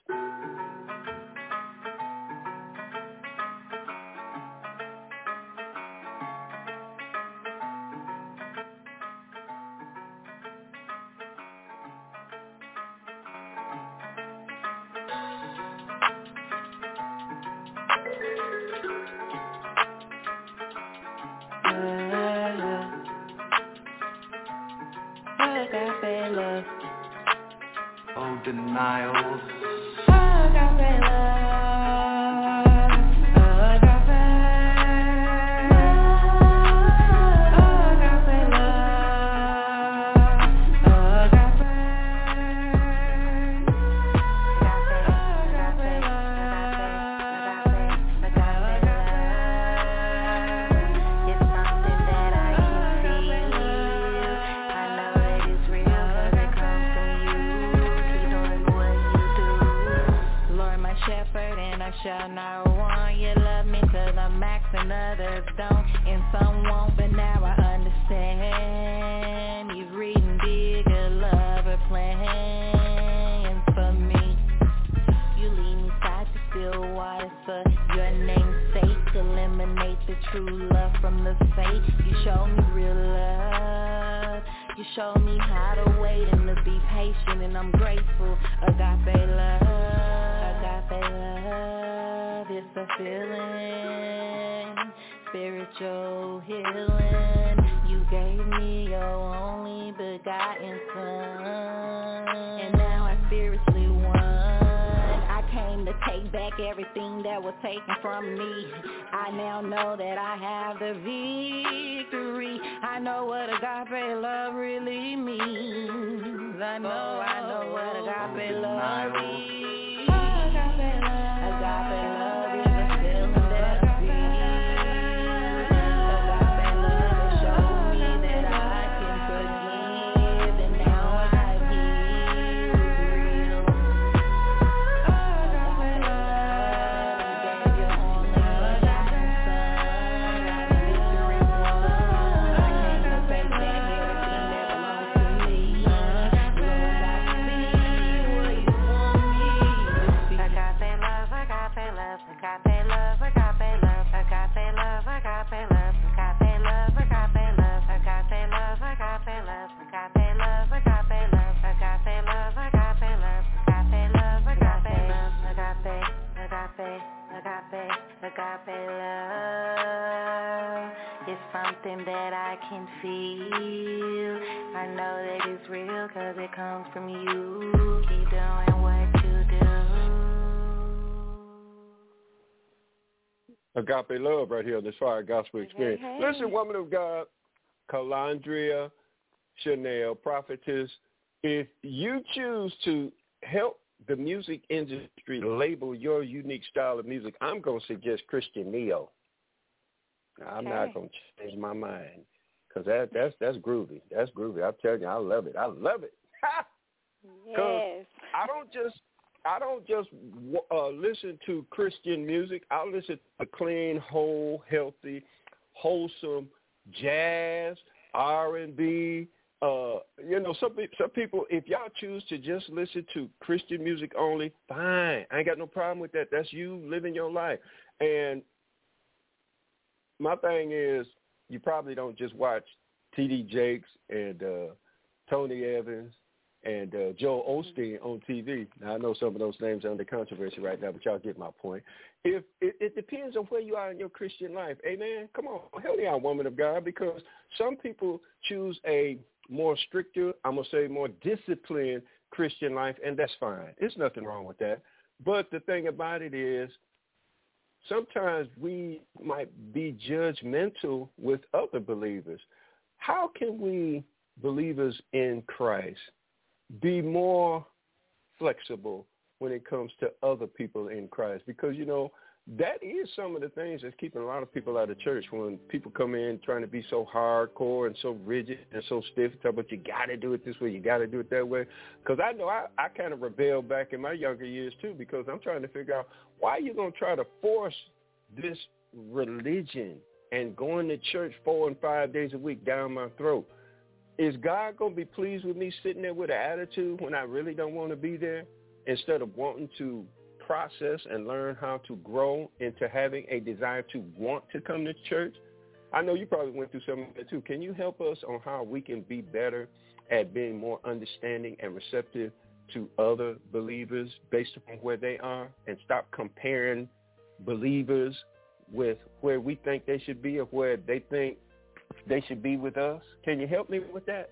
it's real, cause it comes from you. Keep doing what you do. Agape love right here on this Fire Gospel Experience. Hey. Listen, woman of God, Calandria Chanel, prophetess, if you choose to help the music industry label your unique style of music, I'm going to suggest Christian Neo. I'm not going to change my mind because that's groovy. That's groovy. I'm telling you, I love it. I love it. Yes. I don't just listen to Christian music. I listen to clean, whole, healthy, wholesome jazz, R&B. Some people, if y'all choose to just listen to Christian music only, fine. I ain't got no problem with that. That's you living your life. And my thing is, you probably don't just watch T.D. Jakes and Tony Evans and Joel Osteen on TV. Now, I know some of those names are under controversy right now, but y'all get my point. If it depends on where you are in your Christian life. Amen? Come on, help me out, woman of God, because some people choose a more stricter, I'm going to say more disciplined Christian life, and that's fine. There's nothing wrong with that. But the thing about it is, sometimes we might be judgmental with other believers. How can we, believers in Christ, be more flexible when it comes to other people in Christ? Because, that is some of the things that's keeping a lot of people out of church when people come in trying to be so hardcore and so rigid and so stiff, talk about you got to do it this way, you got to do it that way. Because I know I kind of rebelled back in my younger years too, because I'm trying to figure out why are you going to try to force this religion and going to church 4 and 5 days a week down my throat? Is God going to be pleased with me sitting there with an attitude when I really don't want to be there, instead of wanting to process and learn how to grow into having a desire to want to come to church? I know you probably went through some of that too. Can you help us on how we can be better at being more understanding and receptive to other believers based upon where they are, and stop comparing believers with where we think they should be or where they think they should be with us? Can you help me with that?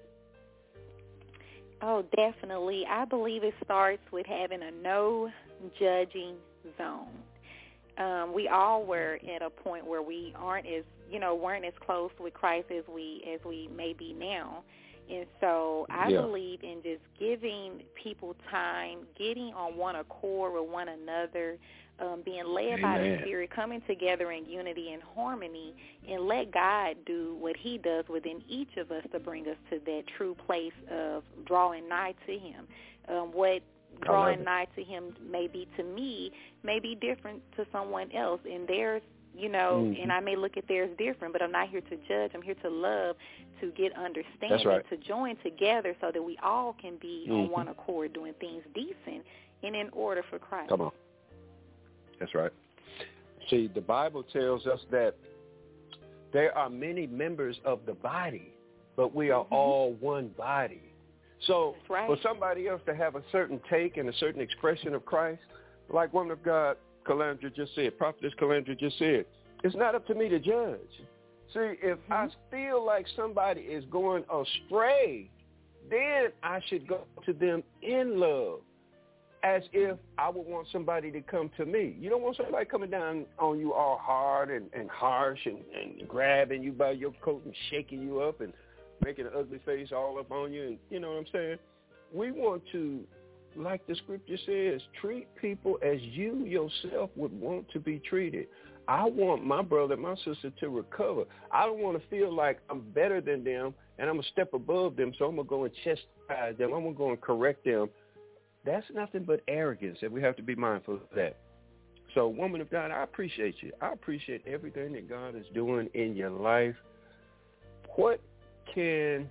Oh, definitely. I believe it starts with having a no judging zone. We all were at a point where we weren't as close with Christ as we may be now. And so I believe in just giving people time, getting on one accord with one another, being led by the Spirit, coming together in unity and harmony, and let God do what he does within each of us to bring us to that true place of drawing nigh to him. What drawing nigh to him may be to me may be different to someone else, and there's and I may look at theirs different, but I'm not here to judge. I'm here to love, to get understanding, to join together so that we all can be on one accord doing things decent and in order for Christ. Come on. That's right. See, the Bible tells us that there are many members of the body, but we are all one body. So for somebody else to have a certain take and a certain expression of Christ, like woman of God Calandria just said, prophetess Calandria just said, it's not up to me to judge. See, if I feel like somebody is going astray, then I should go to them in love, as if I would want somebody to come to me. You don't want somebody coming down on you all hard and harsh and grabbing you by your coat and shaking you up and making an ugly face all up on you. And you know what I'm saying? We want to, like the scripture says, treat people as you yourself would want to be treated. I want my brother, my sister to recover. I don't want to feel like I'm better than them and I'm a step above them, so I'm going to go and chastise them. I'm going to go and correct them. That's nothing but arrogance, and we have to be mindful of that. So, woman of God, I appreciate you. I appreciate everything that God is doing in your life. What can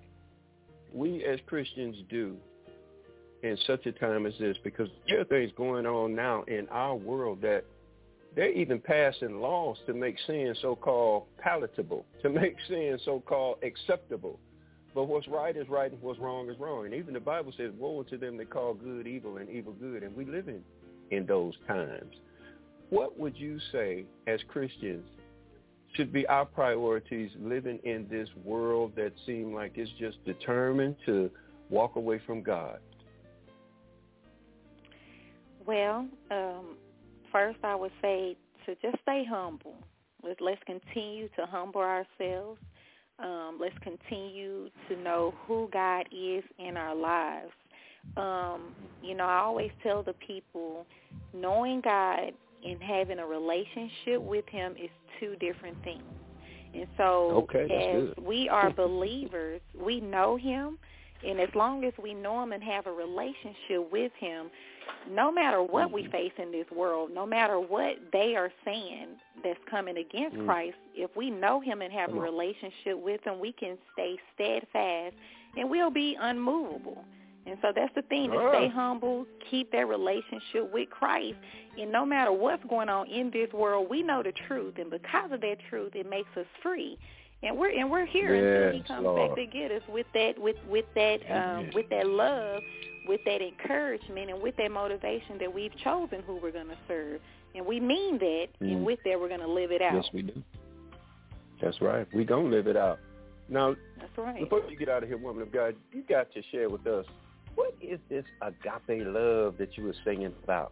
we as Christians do in such a time as this? Because there are things going on now in our world that they're even passing laws to make sin so-called palatable, to make sin so-called acceptable. But what's right is right and what's wrong is wrong. And even the Bible says, woe to them that call good evil and evil good. And we live in those times. What would you say as Christians should be our priorities living in this world that seems like it's just determined to walk away from God? Well, first I would say to just stay humble. Let's continue to humble ourselves. Let's continue to know who God is in our lives. I always tell the people, knowing God and having a relationship with him is two different things. And so as we are believers, we know him, and as long as we know him and have a relationship with him, no matter what we face in this world, no matter what they are saying that's coming against Christ, if we know him and have a relationship with him, we can stay steadfast and we'll be unmovable. And so that's the thing, to stay humble, keep that relationship with Christ. And no matter what's going on in this world, we know the truth. And because of that truth, it makes us free. And we're here until he comes back to get us with that love, with that encouragement, and with that motivation that we've chosen who we're going to serve. And we mean that, and with that we're going to live it out. Yes, we do. That's right. We're going to live it out. Now, that's right. Before you get out of here, woman of God, you got to share with us, what is this agape love that you were singing about?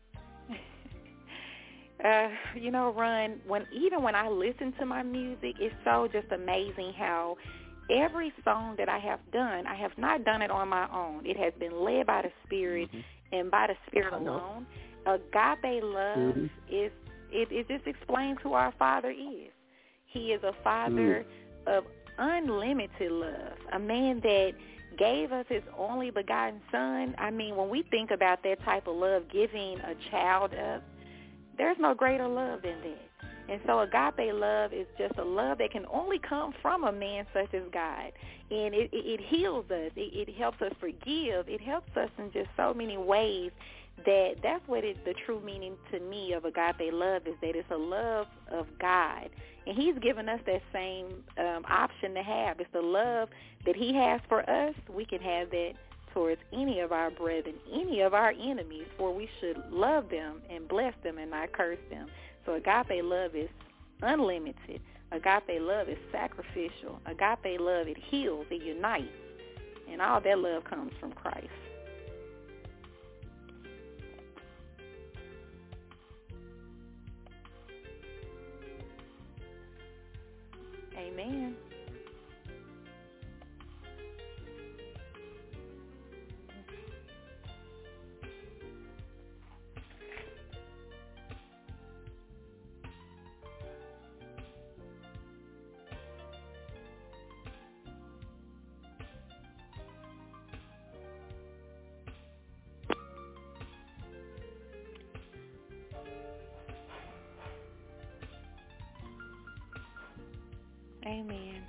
Ron, when I listen to my music, it's so just amazing how every song that I have done, I have not done it on my own. It has been led by the Spirit and by the Spirit alone. Agape love it just explains who our Father is. He is a Father of unlimited love, a man that gave us his only begotten Son. I mean, when we think about that type of love, giving a child up, there's no greater love than that. And so agape love is just a love that can only come from a man such as God. And it heals us. It helps us forgive. It helps us in just so many ways. That's what the true meaning to me of agape love is, that it's a love of God. And he's given us that same option to have. It's the love that he has for us. We can have that towards any of our brethren, any of our enemies, for we should love them and bless them and not curse them. So agape love is unlimited. Agape love is sacrificial. Agape love, it heals, it unites. And all that love comes from Christ. Amen. Amen.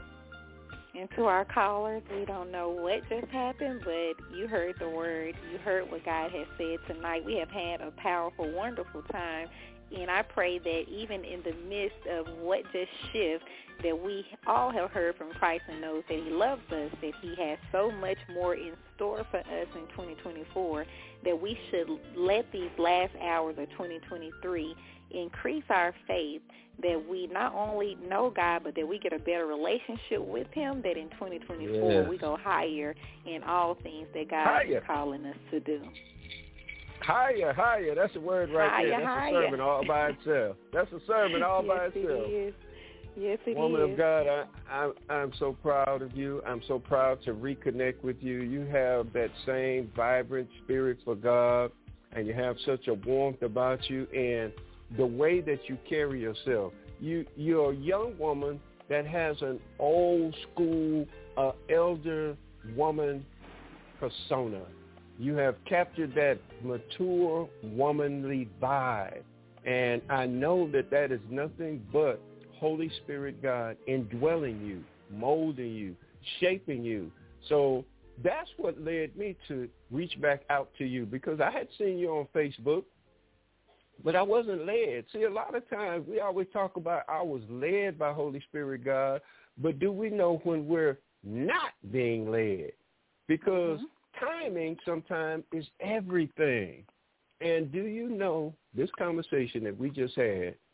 And to our callers, we don't know what just happened, but you heard the word. You heard what God has said tonight. We have had a powerful, wonderful time. And I pray that even in the midst of what just shifted, that we all have heard from Christ and knows that he loves us, that he has so much more in store for us in 2024, that we should let these last hours of 2023 increase our faith, that we not only know God, but that we get a better relationship with him, that in 2024 we go higher in all things that God is calling us to do. Higher. That's a word right there. That's a sermon all by itself. That's a sermon all by itself. Yes, it is. Woman of God, I'm so proud of you. I'm so proud to reconnect with you. You have that same vibrant spirit for God, and you have such a warmth about you, and the way that you carry yourself. You're a young woman that has an old school, elder woman persona. You have captured that mature, womanly vibe. And I know that is nothing but Holy Spirit God indwelling you, molding you, shaping you. So that's what led me to reach back out to you, because I had seen you on Facebook, but I wasn't led. See, a lot of times we always talk about I was led by Holy Spirit God, but do we know when we're not being led? Because timing sometimes is everything. And do you know this conversation that we just had,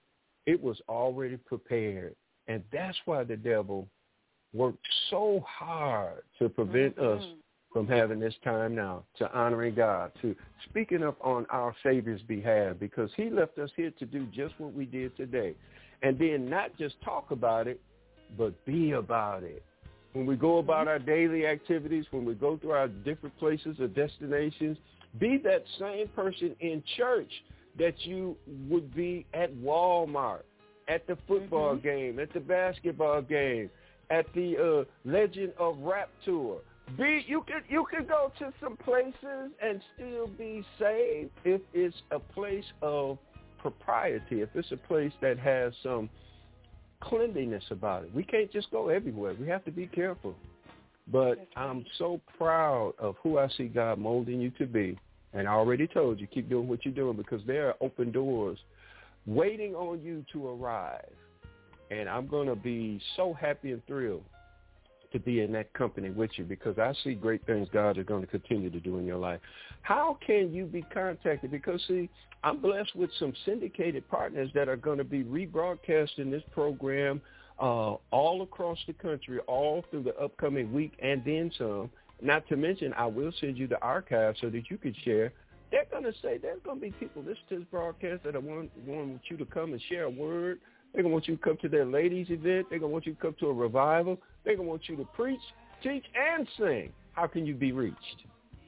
It was already prepared. And that's why the devil worked so hard to prevent us from having this time now, to honoring God, to speaking up on our Savior's behalf, because he left us here to do just what we did today. And then not just talk about it, but be about it. When we go about our daily activities, when we go through our different places or destinations, be that same person in church that you would be at Walmart, at the football game, at the basketball game, at the Legend of Rap tour. You could go to some places and still be saved if it's a place of propriety, if it's a place that has some cleanliness about it. We can't just go everywhere. We have to be careful. But I'm so proud of who I see God molding you to be. And I already told you, keep doing what you're doing, because there are open doors waiting on you to arrive. And I'm going to be so happy and thrilled to be in that company with you, because I see great things God is going to continue to do in your life. How can you be contacted? Because, see, I'm blessed with some syndicated partners that are going to be rebroadcasting this program all across the country, all through the upcoming week and then some. Not to mention, I will send you the archive so that you can share. They're going to say there's going to be people listening to this broadcast that want you to come and share a word. They're going to want you to come to their ladies' event. They're going to want you to come to a revival. They're going to want you to preach, teach, and sing. How can you be reached?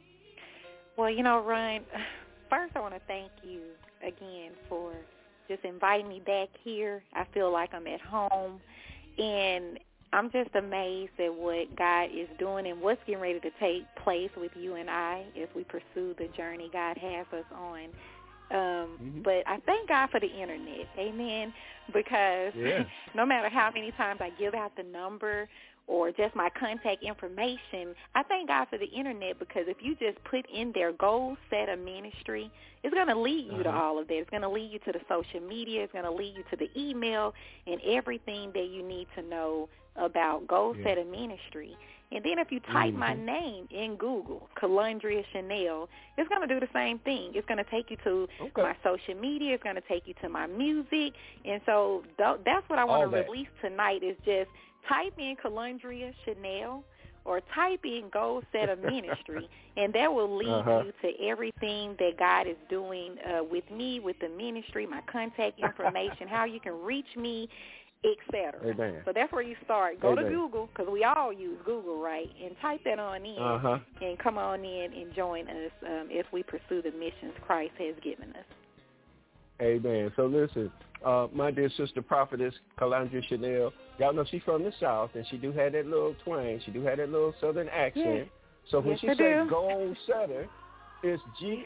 Well, you know, Ryan, first I want to thank you again for just inviting me back here. I feel like I'm at home, and I'm just amazed at what God is doing and what's getting ready to take place with you and I as we pursue the journey God has us on. But I thank God for the internet, amen, because no matter how many times I give out the number or just my contact information, I thank God for the internet, because if you just put in their Goal Setter Ministry, it's going to lead you to all of that. It's going to lead you to the social media. It's going to lead you to the email and everything that you need to know about Goal Setter Ministry. And then if you type my name in Google, Calandria Chanel, it's going to do the same thing. It's going to take you to my social media. It's going to take you to my music. And so that's what I want to release tonight, is just type in Calandria Chanel or type in Goal Setter Ministry, and that will lead you to everything that God is doing with me, with the ministry, my contact information, how you can reach me, etc. So that's where you start. Go to Google, because we all use Google, right? And type that on in and come on in and join us as we pursue the missions Christ has given us. Amen. So listen, my dear sister prophetess, Calandria Chanel, y'all know she's from the South, and she do have that little twang. She do have that little Southern accent. So when she said Goal Setter, it's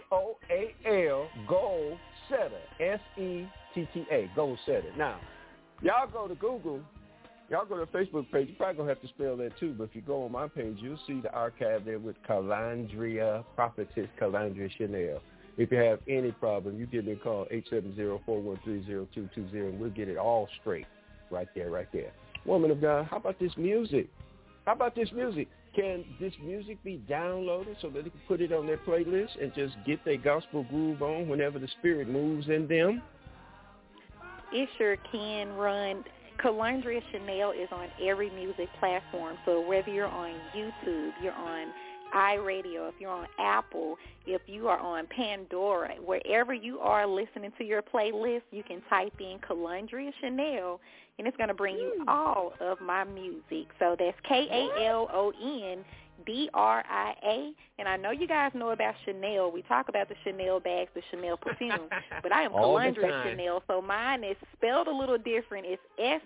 G-O-A-L, Goal Setter, S-E-T-T-A, Goal Setter. Now, y'all go to Google, y'all go to the Facebook page. You're probably going to have to spell that too, but if you go on my page, you'll see the archive there with Calandria, prophetess Calandria Chanel. If you have any problem, you give me a call, 870-413-0220, and we'll get it all straight right there. Woman of God, how about this music? Can this music be downloaded so that they can put it on their playlist and just get their gospel groove on whenever the Spirit moves in them? It sure can, Run. Calandria Chanel is on every music platform. So whether you're on YouTube, you're on iRadio, if you're on Apple, if you are on Pandora, wherever you are listening to your playlist, you can type in Calandria Chanel, and it's going to bring you all of my music. So that's Kalondria, and I know you guys know about Chanel. We talk about the Chanel bags, the Chanel perfume, but I am Calandria Chanel, so mine is spelled a little different. It's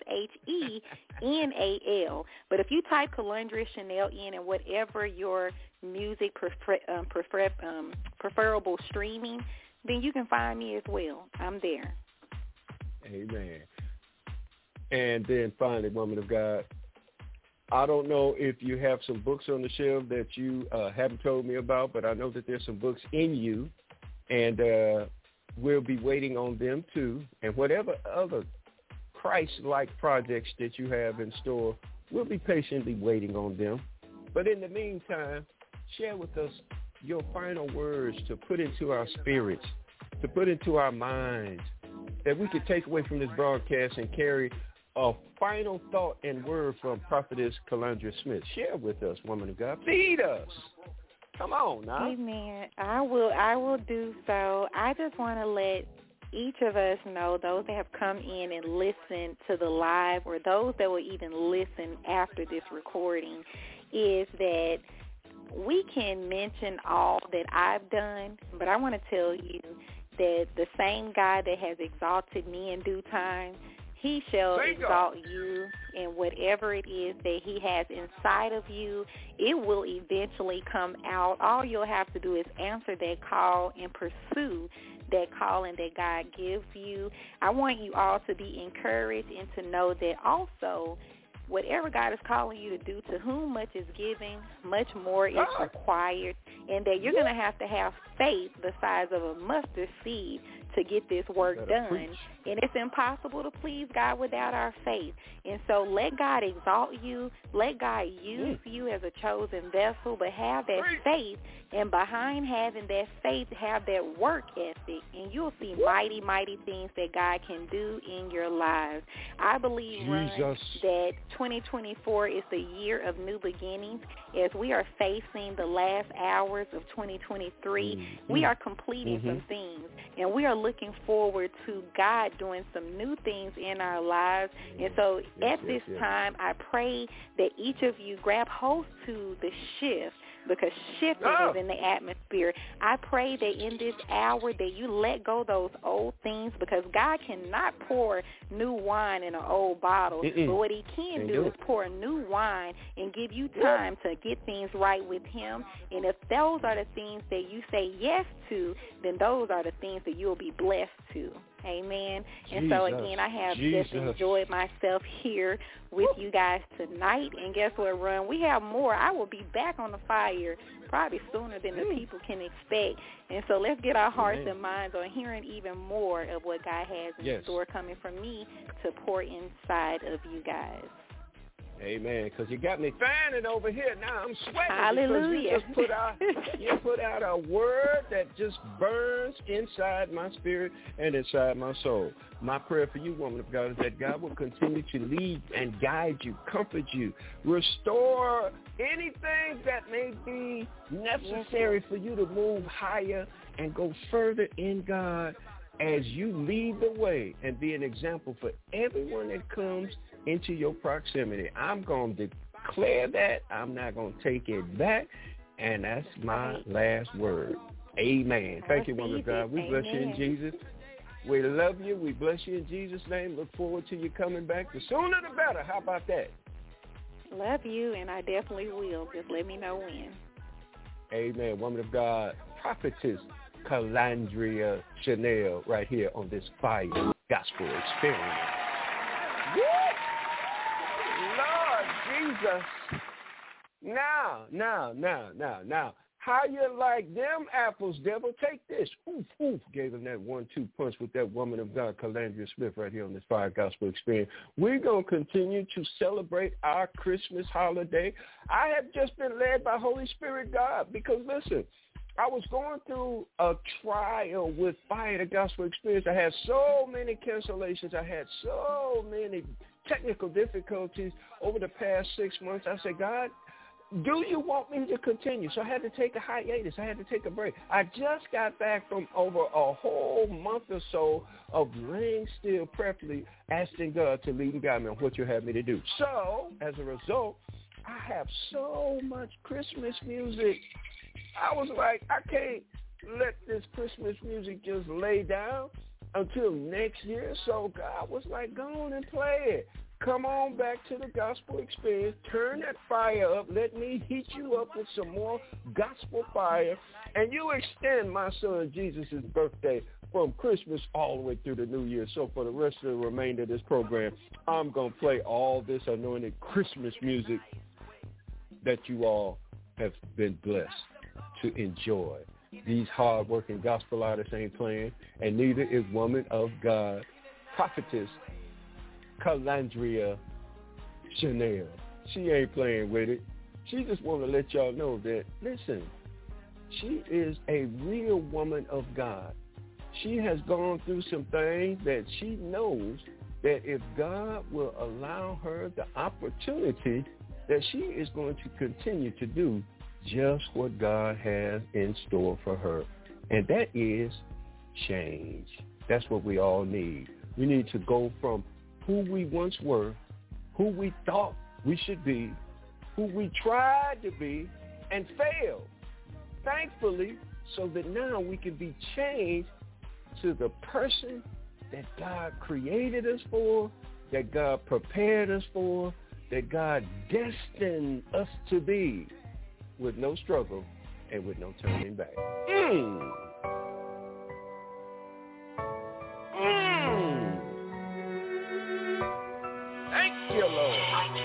Shenal. But if you type Calandria Chanel in and whatever your music preferable streaming, then you can find me as well. I'm there. Amen. And then finally, woman of God, I don't know if you have some books on the shelf that you haven't told me about, but I know that there's some books in you, and we'll be waiting on them too. And whatever other Christ-like projects that you have in store, we'll be patiently waiting on them. But in the meantime, share with us your final words to put into our spirits, to put into our minds, that we could take away from this broadcast and carry a final thought and word from Prophetess Calandria Smith. Share with us, woman of God. Feed us. Come on now. Amen. I will do so. I just want to let each of us know, those that have come in and listened to the live, or those that will even listen after this recording, is that we can mention all that I've done, but I want to tell you that the same God that has exalted me in due time, he shall exalt you in whatever it is that he has inside of you. It will eventually come out. All you'll have to do is answer that call and pursue that calling that God gives you. I want you all to be encouraged and to know that also whatever God is calling you to do, to whom much is given, much more is required, and that you're going to have faith the size of a mustard seed to get this work done. And it's impossible to please God without our faith. And so let God exalt you. Let God use you as a chosen vessel, but have that faith. And behind having that faith, have that work ethic. And you'll see mighty, mighty things that God can do in your lives. I believe, Ron, that 2024 is the year of new beginnings. As we are facing the last hours of 2023, we are completing some things. And we are looking forward to God doing some new things in our lives. And so at this time, I pray that each of you grab hold to the shift, because shifting is in the atmosphere. I pray that in this hour that you let go those old things, because God cannot pour new wine in an old bottle. But what he can do is pour new wine and give you time to get things right with him. And if those are the things that you say yes to, then those are the things that you'll be blessed to. Amen. And so, again, I have just enjoyed myself here with you guys tonight. And guess what, Ron? We have more. I will be back on the fire probably sooner than the people can expect. And so let's get our hearts and minds on hearing even more of what God has in store coming from me to pour inside of you guys. Amen. Because you got me fanning over here now. I'm sweating. Hallelujah. Because you put out a word that just burns inside my spirit and inside my soul. My prayer for you, woman of God, is that God will continue to lead and guide you, comfort you, restore anything that may be necessary for you to move higher and go further in God as you lead the way and be an example for everyone that comes into your proximity. I'm going to declare that. I'm not going to take it back. And that's my last word. Amen. Thank you, woman of God. We bless you in Jesus. We love you. We bless you in Jesus' name. Look forward to you coming back. The sooner the better. How about that? Love you, and I definitely will. Just let me know when. Amen. Woman of God, Prophetess Calandria Chanel, right here on this Fire Gospel Experience. Woo! Lord Jesus. Now. How you like them apples, devil? Take this. Oof, oof. Gave him that 1-2 punch with that woman of God, Calandria Smith, right here on this Fire Gospel Experience. We're going to continue to celebrate our Christmas holiday. I have just been led by Holy Spirit God because, listen, I was going through a trial with Fire the Gospel Experience. I had so many cancellations. I had so many technical difficulties over the past 6 months. I said, God, do you want me to continue? So I had to take a hiatus. I had to take a break. I just got back from over a whole month or so of laying still, prayerfully asking God to lead and guide me on what you have me to do. So, as a result, I have so much Christmas music. I was like, I can't let this Christmas music just lay down until next year. So God was like, go on and play it. Come on back to the gospel experience. Turn that fire up. Let me heat you up with some more gospel fire. And you extend my son Jesus' birthday from Christmas all the way through the new year. So for the rest of the remainder of this program, I'm going to play all this anointed Christmas music that you all have been blessed to enjoy. These hard-working gospel artists ain't playing, and neither is woman of God, Prophetess Calandria Chanel. She ain't playing with it. She just want to let y'all know that, listen, she is a real woman of God. She has gone through some things that she knows that if God will allow her the opportunity, that she is going to continue to do just what God has in store for her. And that is change. That's what we all need. We need to go from who we once were, who we thought we should be, who we tried to be and failed, thankfully, so that now we can be changed to the person that God created us for, that God prepared us for, that God destined us to be, with no struggle and with no turning back. Thank you, Lord.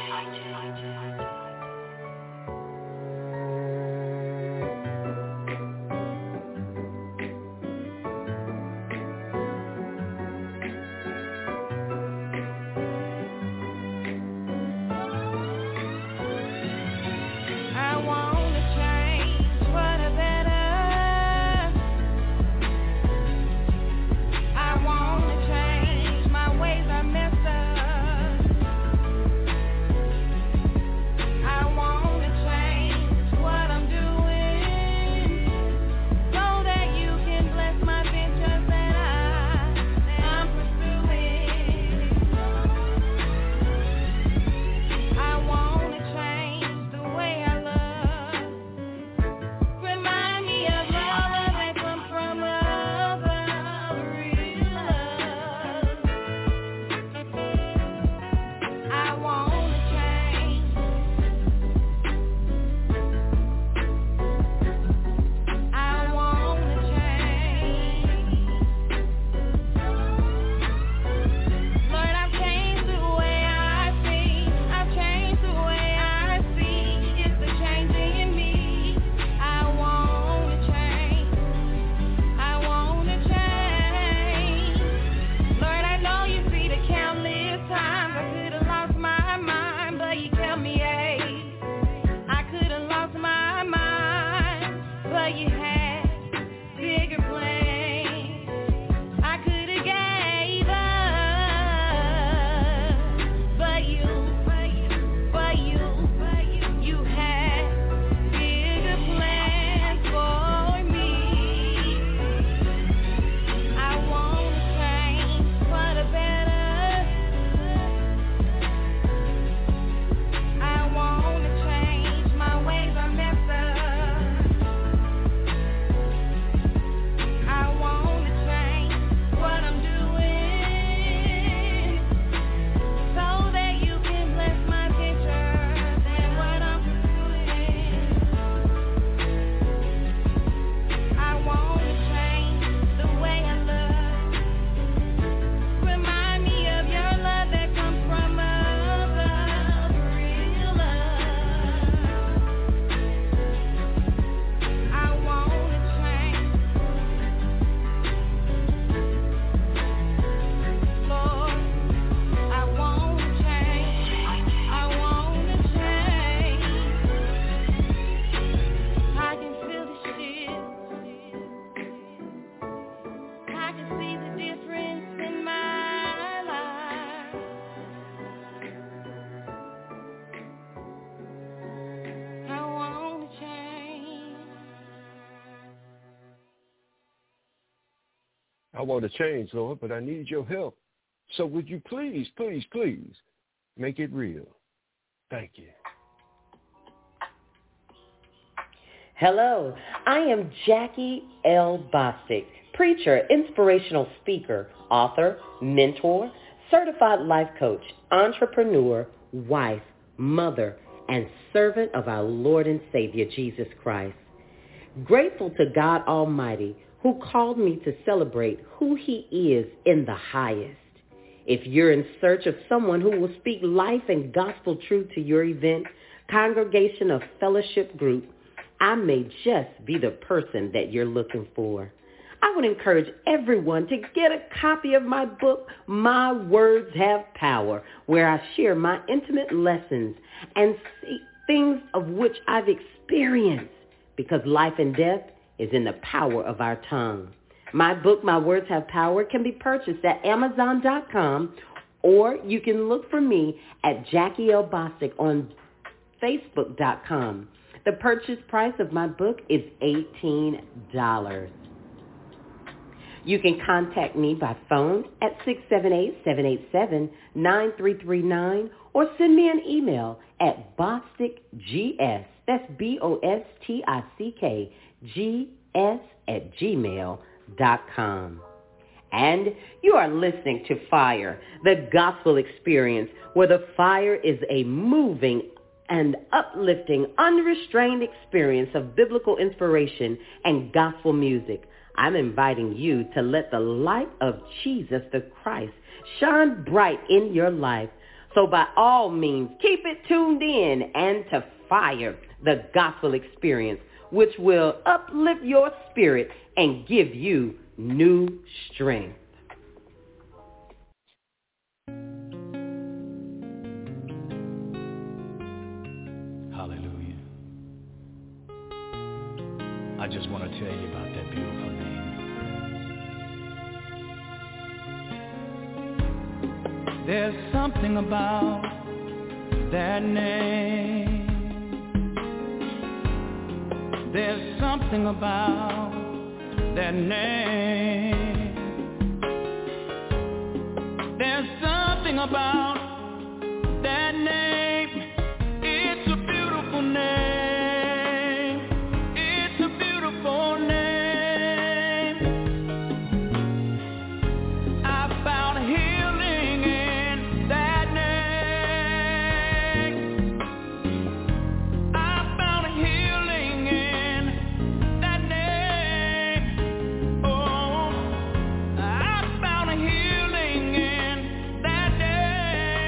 I want to change, Lord, but I need your help. So would you please, please, please make it real? Thank you. Hello, I am Jackie L. Bostic, preacher, inspirational speaker, author, mentor, certified life coach, entrepreneur, wife, mother, and servant of our Lord and Savior, Jesus Christ. Grateful to God Almighty, who called me to celebrate who he is in the highest. If you're in search of someone who will speak life and gospel truth to your event, congregation, or fellowship group, I may just be the person that you're looking for. I would encourage everyone to get a copy of my book, My Words Have Power, where I share my intimate lessons and things of which I've experienced, because life and death is in the power of our tongue. My book, My Words Have Power, can be purchased at Amazon.com, or you can look for me at Jackie L. Bostic on Facebook.com. The purchase price of my book is $18. You can contact me by phone at 678-787-9339 or send me an email at BosticGS, that's BOSTICKGS @gmail.com. And you are listening to Fire, the gospel experience, where the fire is a moving and uplifting, unrestrained experience of biblical inspiration and gospel music. I'm inviting you to let the light of Jesus the Christ shine bright in your life. So by all means, keep it tuned in and to Fire, the gospel experience, which will uplift your spirit and give you new strength. Hallelujah. I just want to tell you about that beautiful name. There's something about that name. There's something about that name. There's something about that name. It's a beautiful name. It's a beautiful name. I found healing in that name. I found healing in that name. Oh, I found healing in that name.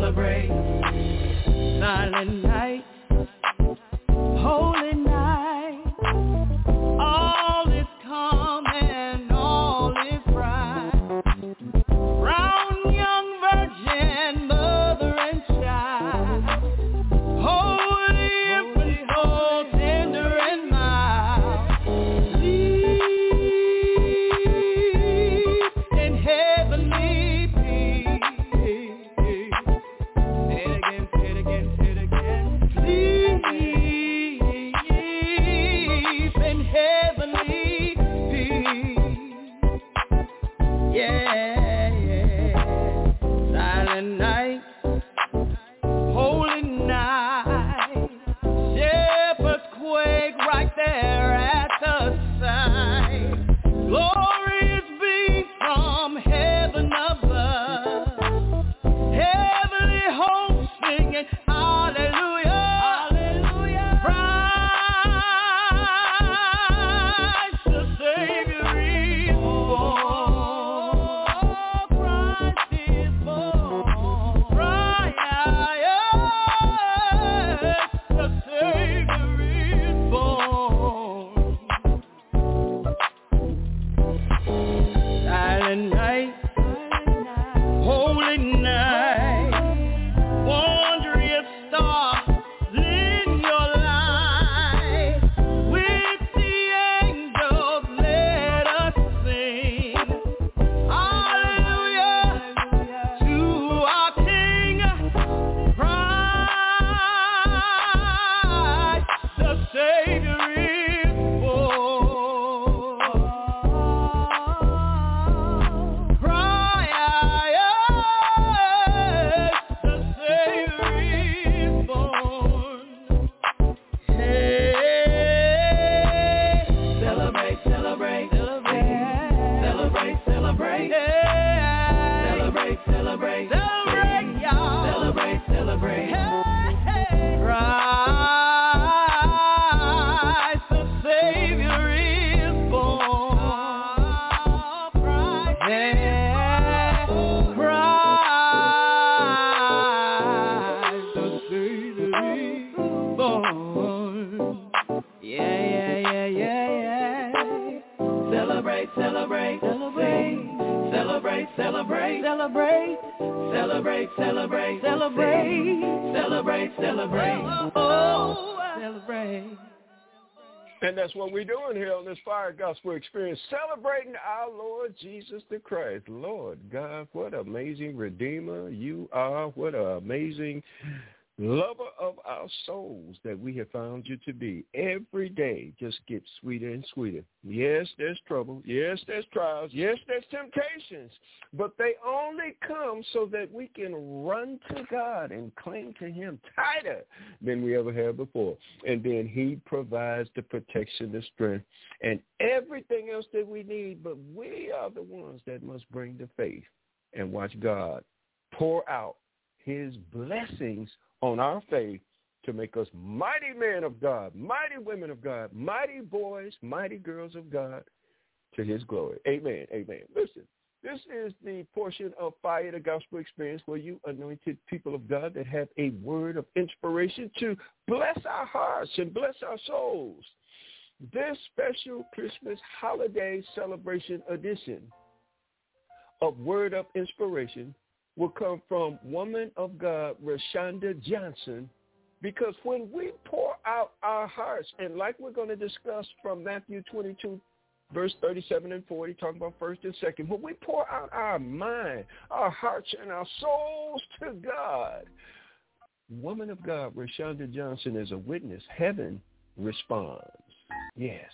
celebrate. Silent night, holy night, all is calm and all is bright. Round young virgin, mother and child, holy infant, so tender and mild, sleep in heavenly peace. Say it again, say it again, say it again. Sleep in heavenly peace. Yeah, yeah. Silent night, holy night, shepherds quake right there at the sight. Glorious beam from heaven above, heavenly hosts singing hallelujah, hallelujah. Christ the Savior is born. Christ is born. Christ the Savior is born. Silent night, holy night, wondrous star, in your light. With the angels let us sing hallelujah to our King. Christ the Savior is born. Christ the Savior is born. Hey, celebrate, celebrate, celebrate, celebrate, celebrate, celebrate, celebrate, celebrate, y'all, celebrate, celebrate. Christ the Savior is born. Christ, yeah, Christ the Savior is born. Yeah, yeah, yeah, yeah, yeah. Celebrate, celebrate, celebrate, celebrate, celebrate, celebrate, celebrate, celebrate, celebrate, celebrate, celebrate, oh, celebrate. And that's what we're doing here on this Fire Gospel Experience, celebrating our Lord Jesus the Christ. Lord God, what an amazing Redeemer you are. What an amazing lover of our souls that we have found you to be. Every day just gets sweeter and sweeter. Yes, there's trouble. Yes, there's trials. Yes, there's temptations. But they only come so that we can run to God and cling to him tighter than we ever have before. And then he provides the protection, the strength, and everything else that we need. But we are the ones that must bring the faith and watch God pour out his blessings on our faith to make us mighty men of God, mighty women of God, mighty boys, mighty girls of God to his glory. Amen. Amen. Listen, this is the portion of Fire the Gospel Experience where you anointed people of God that have a word of inspiration to bless our hearts and bless our souls. This special Christmas holiday celebration edition of Word of Inspiration will come from woman of God, Rashonda Johnson, because when we pour out our hearts, and like we're going to discuss from Matthew 22, verse 37 and 40, talking about first and second, when we pour out our mind, our hearts, and our souls to God, woman of God, Rashonda Johnson is a witness. Heaven responds. Yes.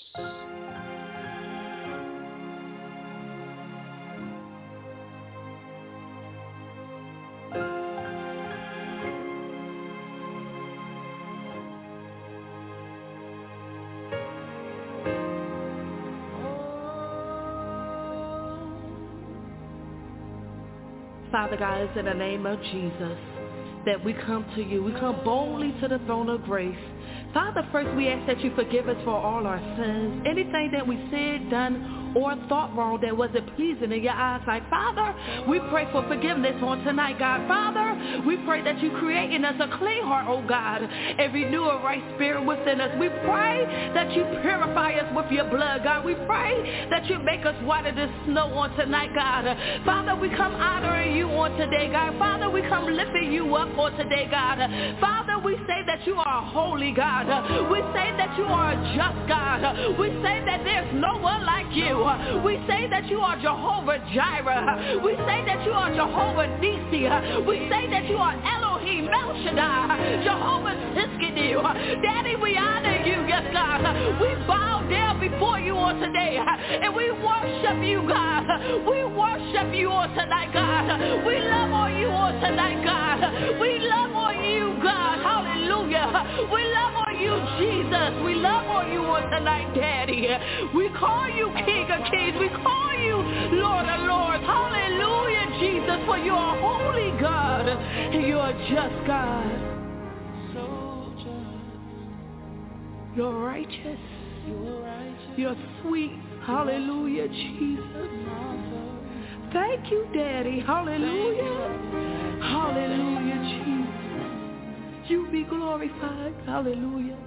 Father God, it's in the name of Jesus that we come to you. We come boldly to the throne of grace. Father, first we ask that you forgive us for all our sins, anything that we said, done, or thought wrong that wasn't pleasing in your eyesight. Father, we pray for forgiveness on tonight, God. Father, We pray that you create in us a clean heart, oh God, and renew a right spirit within us. We pray that you purify us with your blood, God. We pray that you make us whiter than snow on tonight, God. Father, we come honoring you on today, God. Father, we come lifting you up on today, God. Father, we say that you are holy, God. We say that you are a just God. We say that there's no one like you. We say that you are Jehovah Jireh. We say that you are Jehovah Nisi. We say that you are Elohim El Shaddai, Jehovah Tiskenu. Daddy, we honor you, yes, God. We bow down before you on today, and we worship you, God. We worship you on tonight, God. We love on you on tonight, God. We love on you, God. Hallelujah. We love on you, Jesus. We love on you on tonight, Daddy. We call you King of Kings. We call you Lord of Lords. Hallelujah, Jesus, for you are holy, God, and you are just, God. So just. You're righteous. You're sweet. Hallelujah, Jesus. Thank you, Daddy. Hallelujah. Hallelujah, Jesus. You be glorified. Hallelujah.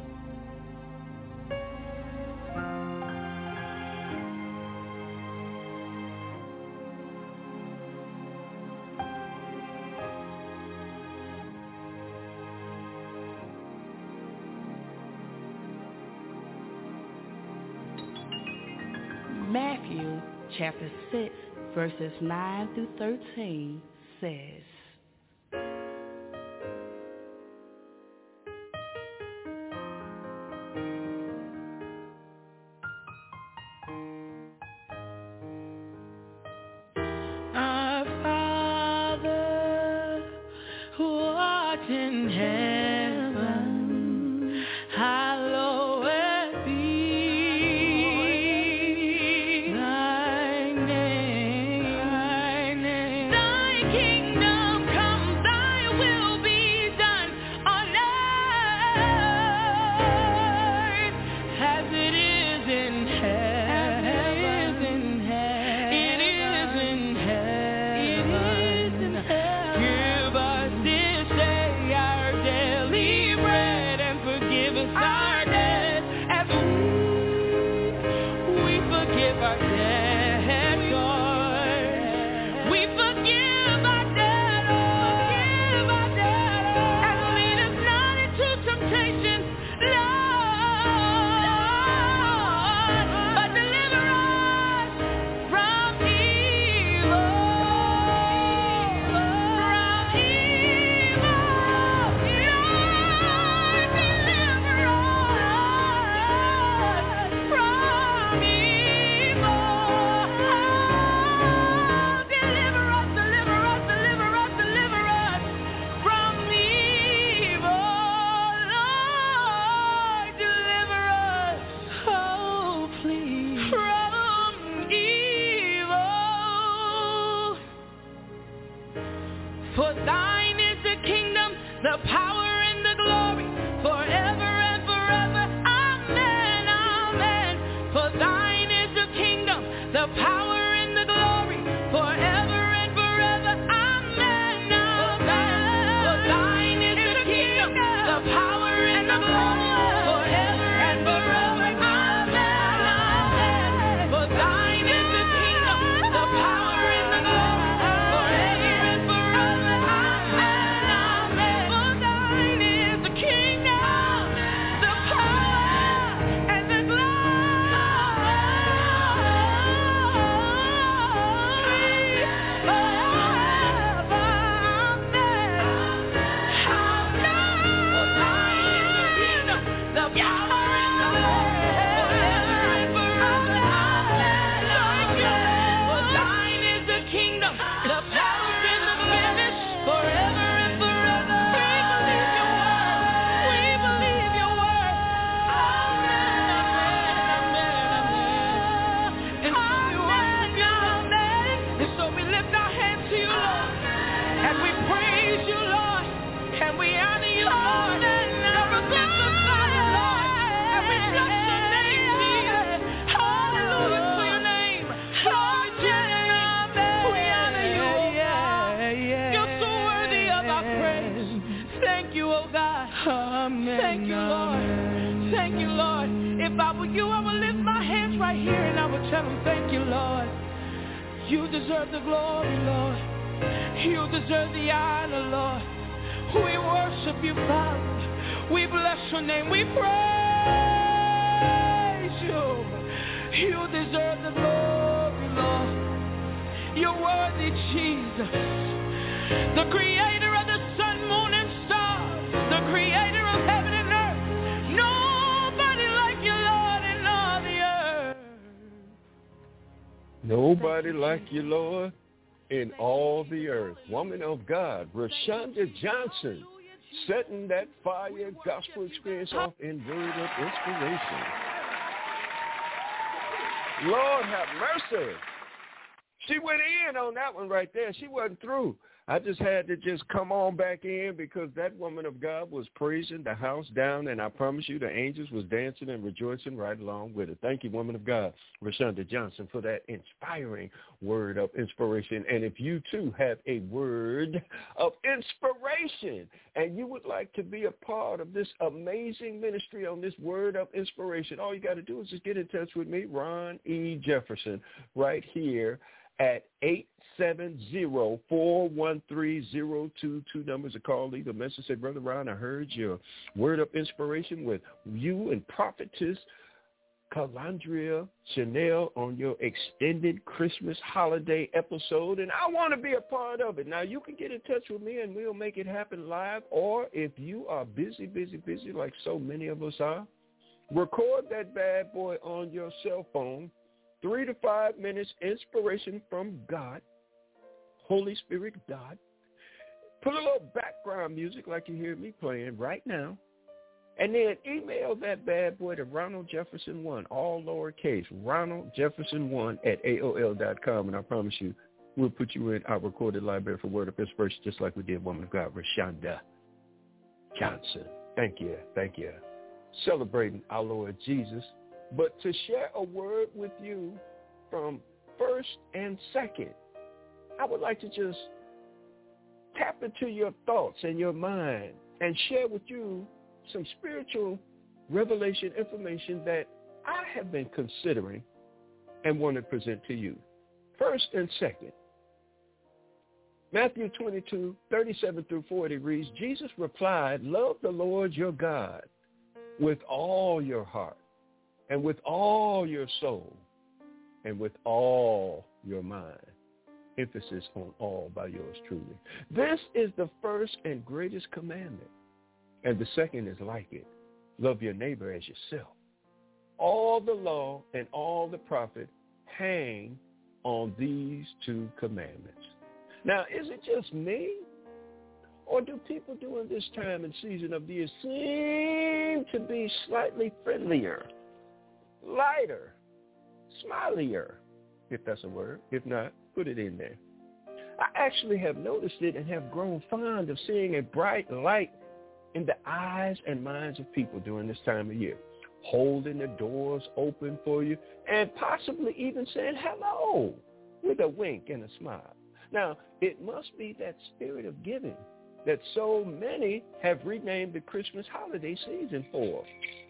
Matthew chapter 6, verses 9 through 13 says, Our Father, who art in heaven, hallowed be thy name. Thy kingdom come, thy will be done on earth as it is in heaven. Give us this day our daily bread, and forgive us our debts as we forgive our debtors. We forgive our debtors. And lead us not into temptation, Lord, but deliver us from evil. For thine is the kingdom, the power, and the glory, forever and forever. Amen, amen. For thine is the kingdom, the power, and the glory, forever and forever. Amen, amen. For thine is the kingdom, the power, and the glory, forever and forever. Amen, amen. For thine is the kingdom, the power, and the glory, forever and forever. Amen, amen. For thine Thank you, oh God. Amen. Thank you, Lord. Thank you, Lord. If I were you, I would lift my hands right here and I would tell him, thank you, Lord. You deserve the glory, Lord. You deserve the honor, Lord. We worship you, Father. We bless your name. We praise you. You deserve the glory, Lord. You're worthy, Jesus. The creator of the sun, moon, and stars. The creator of heaven and earth. Nobody like you, Lord, in all the earth. Nobody like you, Lord, in all the earth. Woman of God, Rashonda Johnson, setting that fire gospel experience off in word of inspiration. Lord have mercy. She went in on that one right there. She wasn't through. I just had to just come on back in because that woman of God was praising the house down, and I promise you the angels was dancing and rejoicing right along with it. Thank you, woman of God, Rashonda Johnson, for that inspiring word of inspiration. And if you, too, have a word of inspiration and you would like to be a part of this amazing ministry on this word of inspiration, all you got to do is just get in touch with me, Ron E. Jefferson, right here at 870-413-0222. Numbers to call, leave a message, say, Brother Ron, I heard your word of inspiration with you and prophetess Calandria Chanel on your extended Christmas holiday episode, and I want to be a part of it. Now, you can get in touch with me, and we'll make it happen live, or if you are busy like so many of us are, record that bad boy on your cell phone, 3 to 5 minutes, inspiration from God, Holy Spirit God. Put a little background music like you hear me playing right now, and then email that bad boy to Ronald Jefferson1, all lowercase, Ronald Jefferson1 at AOL.com, and I promise you, we'll put you in our recorded library for word of inspiration, just like we did woman of God, Rashonda Johnson. Thank you. Celebrating our Lord Jesus. But to share a word with you from first and second, I would like to just tap into your thoughts and your mind and share with you some spiritual revelation information that I have been considering and want to present to you. First and second, Matthew 22:37-40 reads, Jesus replied, love the Lord your God with all your heart, and with all your soul, and with all your mind. Emphasis on all by yours truly. This is the first and greatest commandment. And the second is like it. Love your neighbor as yourself. All the law and all the prophet hang on these two commandments. Now, is it just me? Or do people during this time and season of the year seem to be slightly friendlier, lighter, smilier, if that's a word? If not, put it in there. I actually have noticed it and have grown fond of seeing a bright light in the eyes and minds of people during this time of year, holding the doors open for you and possibly even saying hello with a wink and a smile. Now, it must be that spirit of giving that so many have renamed the Christmas holiday season for,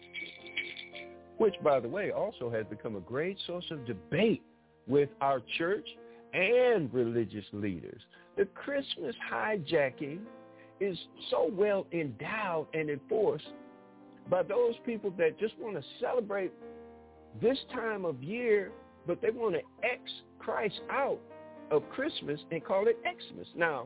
which, by the way, also has become a great source of debate with our church and religious leaders. The Christmas hijacking is so well endowed and enforced by those people that just want to celebrate this time of year, but they want to X Christ out of Christmas and call it Xmas. Now,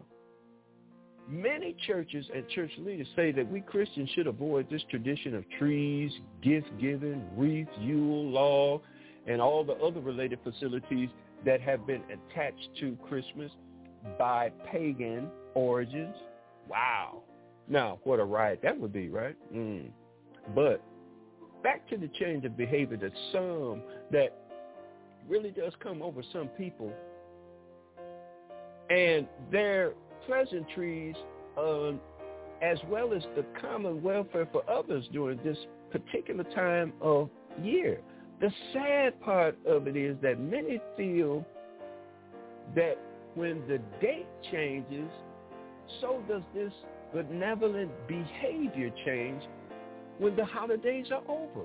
many churches and church leaders say that we Christians should avoid this tradition of trees, gift-giving, wreath, Yule log, and all the other related facilities that have been attached to Christmas by pagan origins. Wow. Now, what a riot that would be, right? But back to the change of behavior that really does come over some people, and their pleasantries as well as the common welfare for others during this particular time of year. The sad part of it is that many feel that when the date changes, so does this benevolent behavior change when the holidays are over.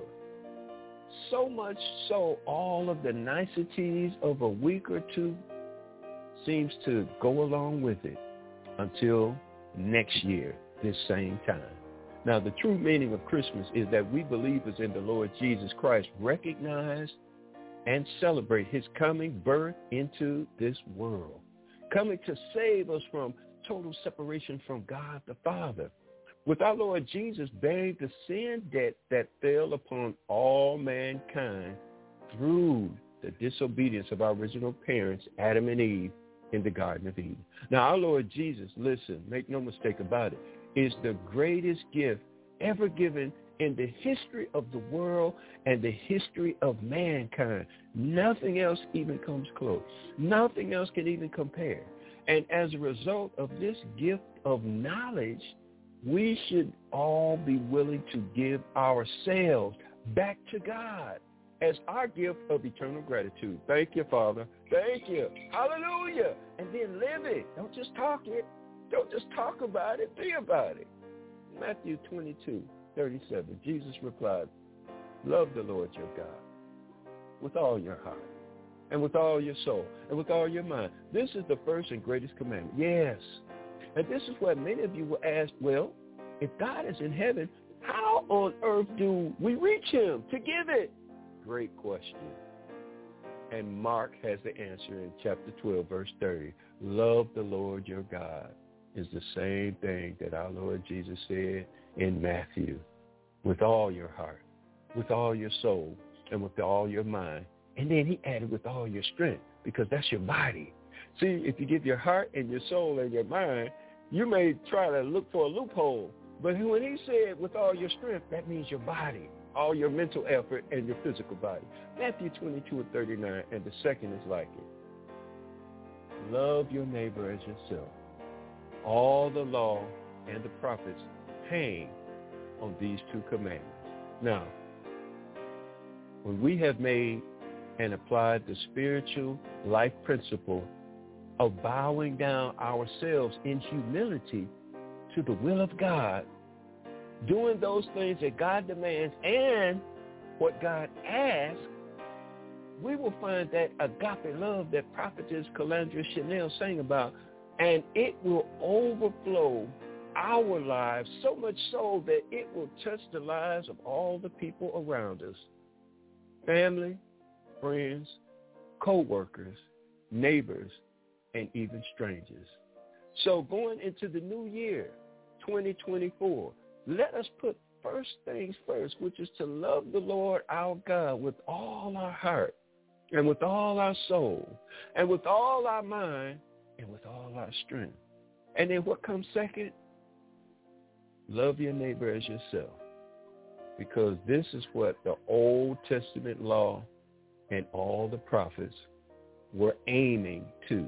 So much so, all of the niceties of a week or two seems to go along with it until next year, this same time. Now, the true meaning of Christmas is that we believers in the Lord Jesus Christ recognize and celebrate his coming birth into this world, coming to save us from total separation from God the Father, with our Lord Jesus bearing the sin debt that fell upon all mankind through the disobedience of our original parents, Adam and Eve, in the Garden of Eden. Now, our Lord Jesus, listen, make no mistake about it, is the greatest gift ever given in the history of the world and the history of mankind. Nothing else even comes close. Nothing else can even compare. And as a result of this gift of knowledge, we should all be willing to give ourselves back to God as our gift of eternal gratitude. Thank you, Father. Thank you. Hallelujah. And then live it. Don't just talk it. Don't just talk about it. Be about it. Matthew 22:37. Jesus replied, love the Lord your God with all your heart and with all your soul and with all your mind. This is the first and greatest commandment. Yes. And this is what many of you will ask, well, if God is in heaven, how on earth do we reach him to give it? Great question. And Mark has the answer in chapter 12, verse 30. Love the Lord your God is the same thing that our Lord Jesus said in Matthew. With all your heart, with all your soul, and with all your mind. And then he added with all your strength, because that's your body. See, if you give your heart and your soul and your mind, you may try to look for a loophole. But when he said with all your strength, that means your body, all your mental effort, and your physical body. Matthew 22:39, and the second is like it. Love your neighbor as yourself. All the law and the prophets hang on these two commandments. Now, when we have made and applied the spiritual life principle of bowing down ourselves in humility to the will of God, doing those things that God demands and what God asks, we will find that agape love that Prophetess Calandra Chanel sang about, and it will overflow our lives so much so that it will touch the lives of all the people around us. Family, friends, co-workers, neighbors, and even strangers. So going into the new year, 2024, let us put first things first, which is to love the Lord our God with all our heart and with all our soul and with all our mind and with all our strength. And then what comes second? Love your neighbor as yourself, because this is what the Old Testament law and all the prophets were aiming to,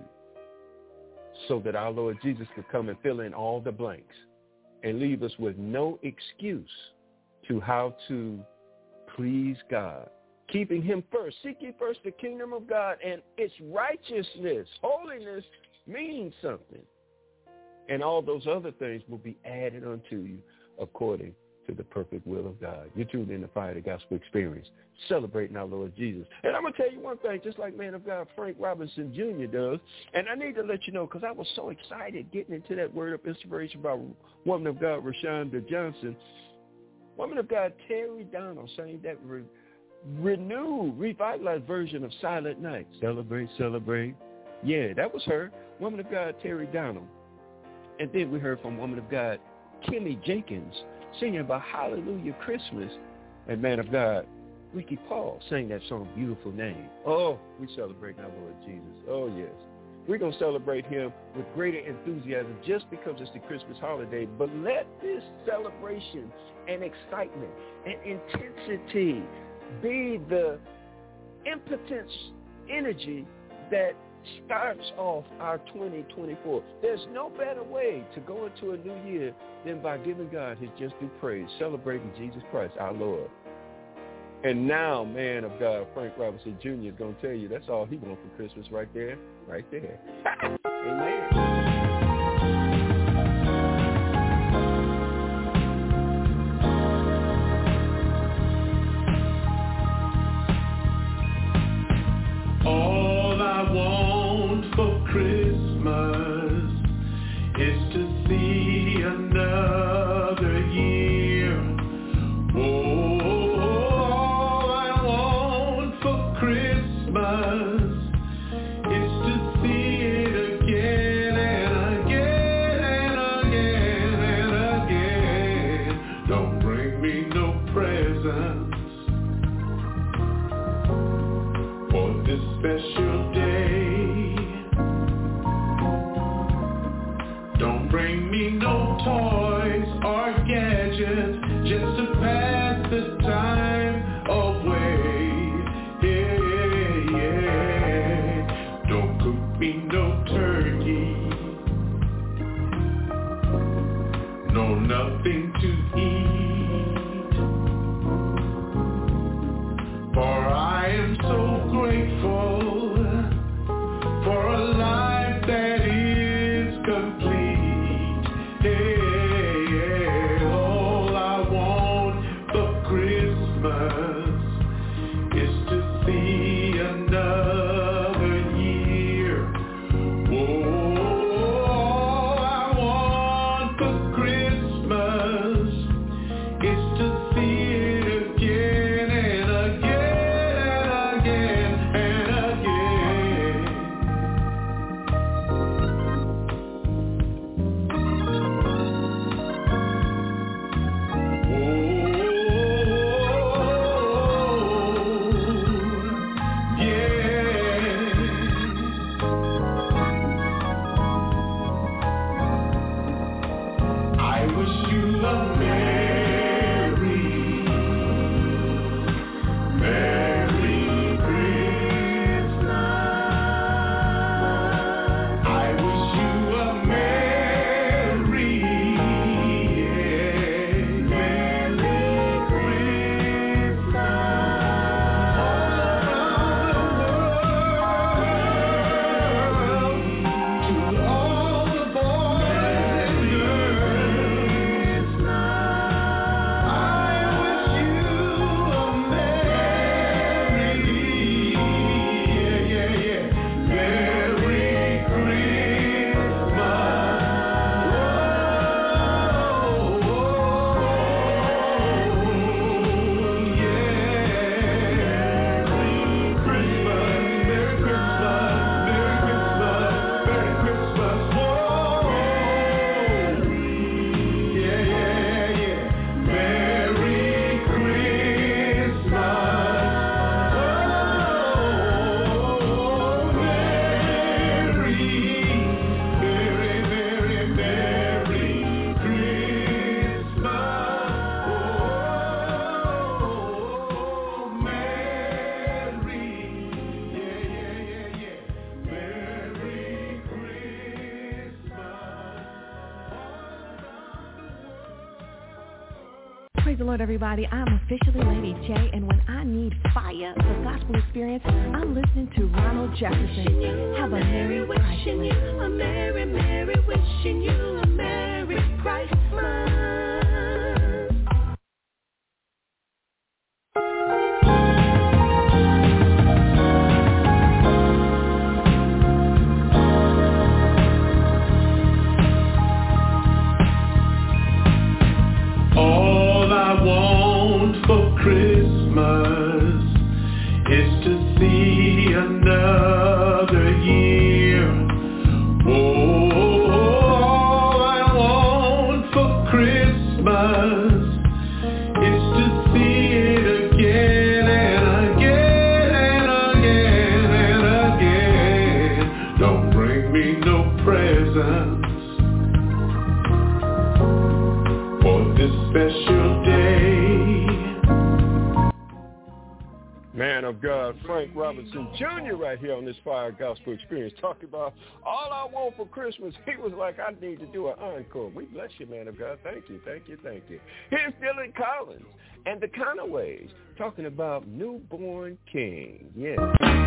so that our Lord Jesus could come and fill in all the blanks and leave us with no excuse to how to please God, keeping him first. Seek ye first the kingdom of God and its righteousness. Holiness means something. And all those other things will be added unto you according to the perfect will of God. You're tuned in to Fire the Gospel Experience, celebrating our Lord Jesus. And I'm going to tell you one thing, just like man of God Frank Robinson Jr. does, and I need to let you know, because I was so excited getting into that word of inspiration by woman of God Rashonda Johnson. Woman of God Terry Donald sang that renewed, revitalized version of Silent Night. Celebrate, celebrate. Yeah, that was her, woman of God Terry Donald. And then we heard from woman of God Kimmy Jenkins singing about Hallelujah Christmas. And man of God Ricky Paul sang that song, Beautiful Name. Oh, we celebrate our Lord Jesus. Oh, yes. We're going to celebrate him with greater enthusiasm just because it's the Christmas holiday. But let this celebration and excitement and intensity be the impotence energy that starts off our 2024. There's no better way to go into a new year than by giving God his just due praise, celebrating Jesus Christ, our Lord. And now, man of God, Frank Robinson Jr. is going to tell you that's all he wants for Christmas right there, right there. Amen. nothing to eat. For I am so grateful for a life that is complete. Hey, all I want for Christmas is to see another year. All I want for Christmas is to see it again and again and again I wish you a Merry Christmas. I wish you a Merry Christmas. To all the boys and girls, I wish you a Merry Praise the Lord, everybody. I'm officially Lady J, and when I need fire, the gospel experience, I'm listening to Ronald Jefferson. Have a Merry Christmas. Wishing you a Merry, Merry, wishing you a Merry Christmas. All I want for Christmas is to see another year. All I want for Christmas is to see it again and again and again and again. Don't bring me no presents for this special day. Man of God, Frank Robinson Jr. right here on this Fire Gospel Experience, talking about all I want for Christmas. He was like, I need to do an encore. We bless you, man of God. Thank you, thank you, thank you. Here's Dylan Collins and the Conaways talking about Newborn King. Yes.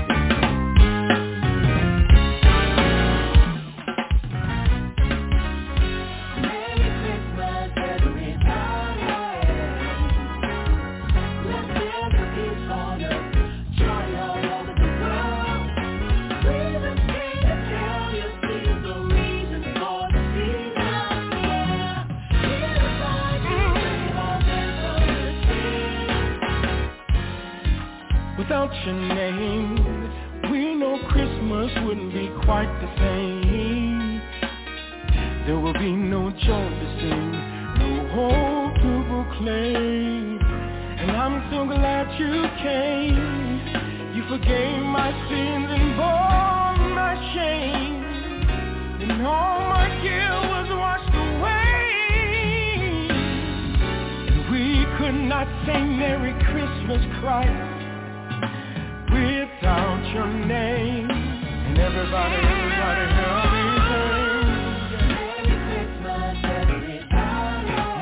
Without your name, we know Christmas wouldn't be quite the same. There will be no joy to sing, no hope to proclaim. And I'm so glad you came. You forgave my sins and bore my shame. And all my guilt was washed away. And we could not say Merry Christmas, Christ, without your name. And everybody help me sing. Merry Christmas, everybody.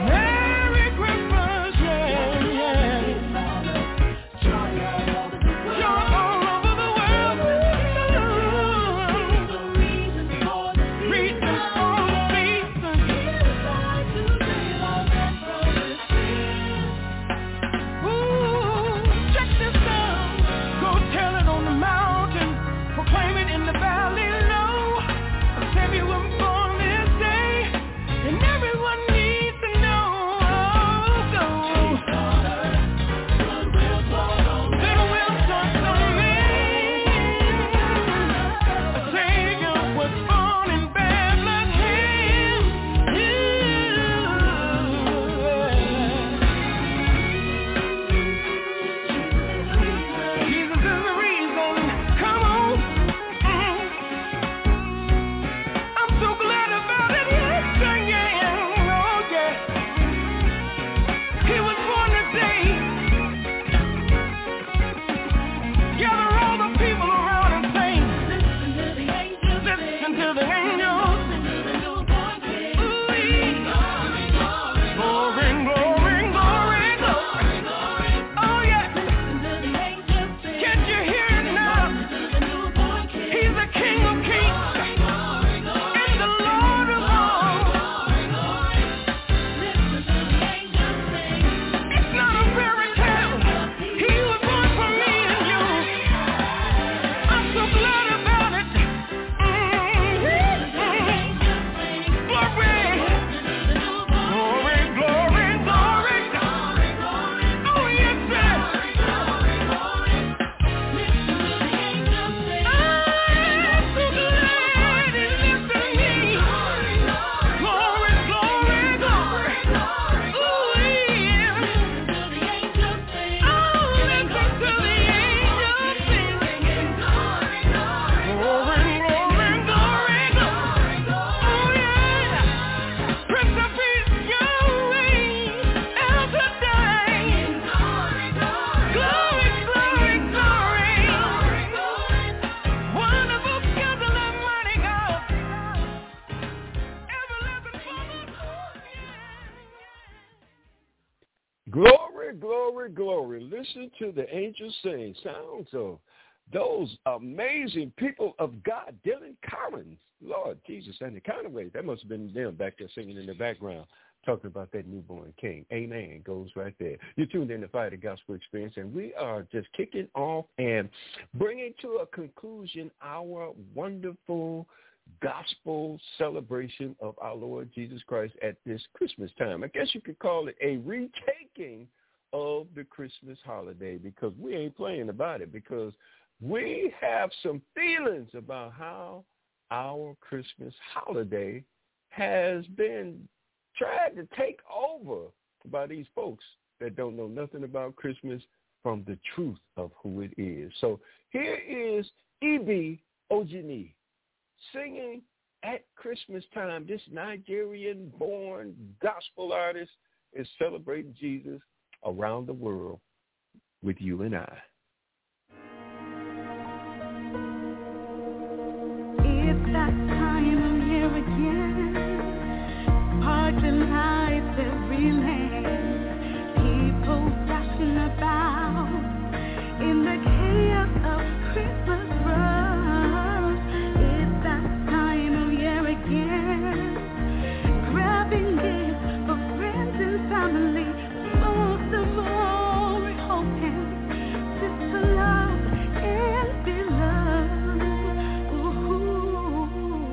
Glory, glory, glory. Listen to the angels sing. Sounds of those amazing people of God. Dylan Collins, Lord Jesus, and the Counterways. That must have been them back there singing in the background, talking about that newborn king. Amen. Goes right there. You're tuned in to Fire the Gospel Experience, and we are just kicking off and bringing to a conclusion our wonderful gospel celebration of our Lord Jesus Christ at this Christmas time. I guess you could call it a retaking of the Christmas holiday, because we ain't playing about it, because we have some feelings about how our Christmas holiday has been tried to take over by these folks that don't know nothing about Christmas from the truth of who it is. So here is Ibe Ojini singing at Christmas time. This Nigerian-born gospel artist is celebrating Jesus around the world with you and I. It's that time of year again, sparkling lights every lane, people dashing about in the chaos of Christmas rush. It's that time of year again, grabbing gifts for friends and family, most of all we're hoping just to love and be loved. Ooh.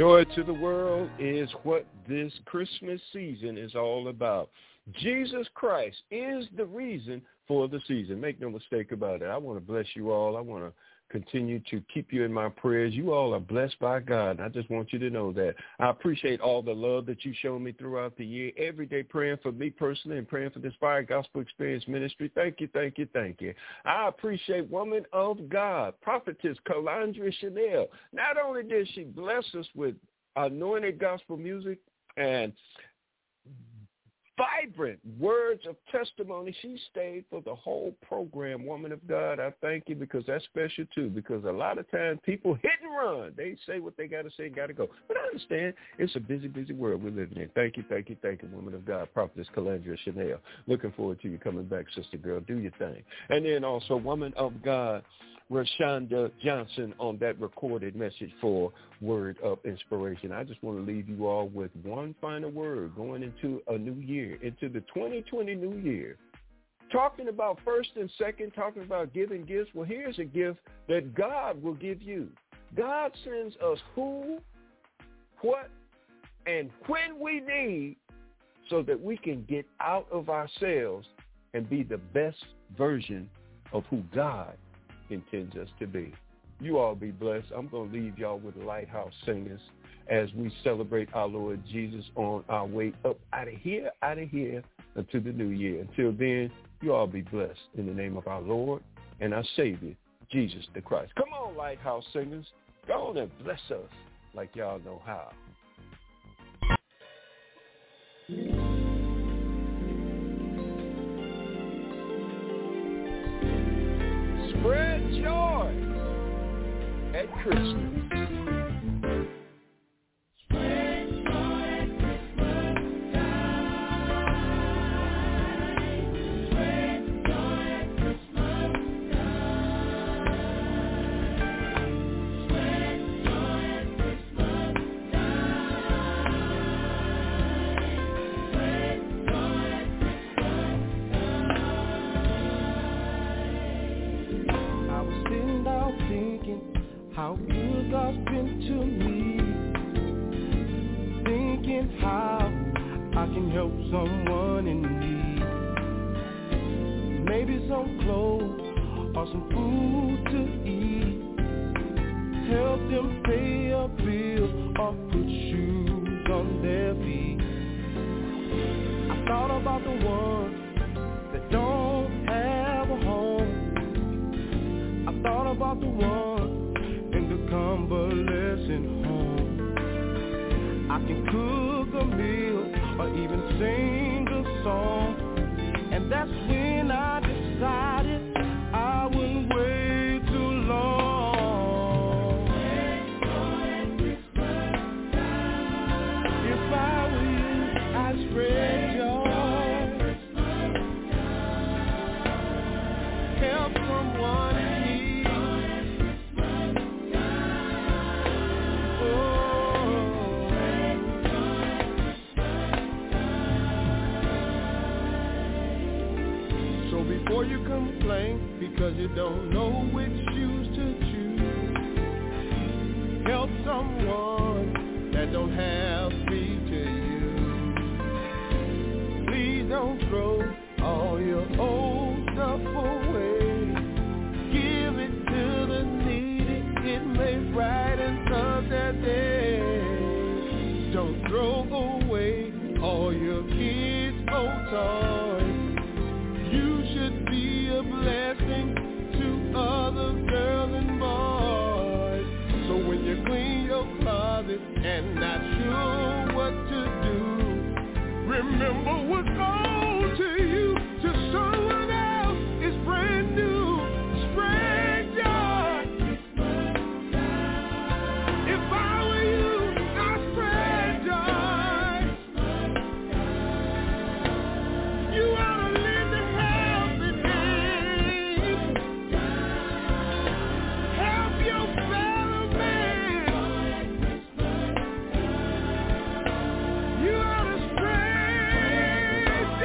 Joy to the world is what this Christmas season is all about. Jesus Christ is the reason for the season. Make no mistake about it. I want to bless you all. I want to continue to keep you in my prayers. You all are blessed by God, and I just want you to know that. I appreciate all the love that you show me throughout the year, every day praying for me personally and praying for this Fire Gospel Experience Ministry. Thank you, thank you, thank you. I appreciate woman of God, prophetess Calandria Chanel. Not only did she bless us with anointed gospel music and vibrant words of testimony, she stayed for the whole program. Woman of God, I thank you, because that's special too, because a lot of times people hit and run. They say what they got to say, got to go. But I understand it's a busy, busy world we're living in. Thank you, thank you, thank you, woman of God, prophetess Calandria Chanel. Looking forward to you coming back, sister girl. Do your thing. And then also woman of God, Rashonda Johnson, on that recorded message for Word of Inspiration. I just want to leave you all with one final word going into a new year, into the 2020 new year. Talking about first and second, talking about giving gifts. Well, here's a gift that God will give you. God sends us who, what, and when we need, so that we can get out of ourselves and be the best version of who God intends us to be. You all be blessed. I'm going to leave y'all with the Lighthouse Singers as we celebrate our Lord Jesus on our way up out of here until the new year. Until then, you all be blessed in the name of our Lord and our Savior, Jesus the Christ. Come on, Lighthouse Singers. Go on and bless us like y'all know how. Spread joy at Christmas. Spread joy at Christmas time. Spread joy at Christmas time. Spread joy at Christmas time. Spread joy at Christmas time. I was sitting down thinking how good God's been to me, thinking how I can help someone in need, maybe some clothes or some food to eat, help them pay a bill or put shoes on their feet. I thought about the ones that don't have a home. I thought about the ones in the convalescent home. I can cook a meal or even sing a song, and that's when I decided I wouldn't wait too long. If I were you, I'd spread joy, help someone in need. Before you complain because you don't know which shoes to choose, help someone that don't have feet to use. Please don't throw all your old stuff away. Give it to the needy, it may brighten up their day. Don't throw away all your kids' old toys. You should be a blessing to other girls and boys. So when you clean your closet and not sure what to do, remember what's owed to you to someone else is brand new. Spread joy. If I were you, I'd spread joy. You ought to live the helping hand. Help your fellow man. You ought to spread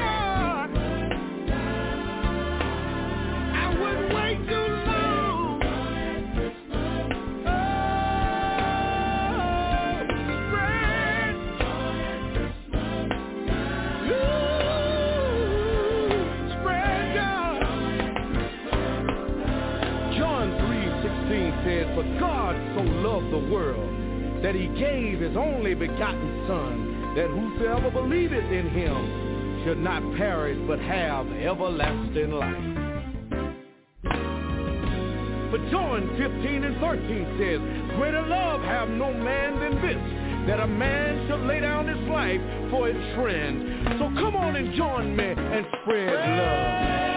loved the world, that he gave his only begotten Son, that whosoever believeth in him should not perish but have everlasting life. But John 15 and 13 says, greater love have no man than this, that a man should lay down his life for his friend. So come on and join me and spread love.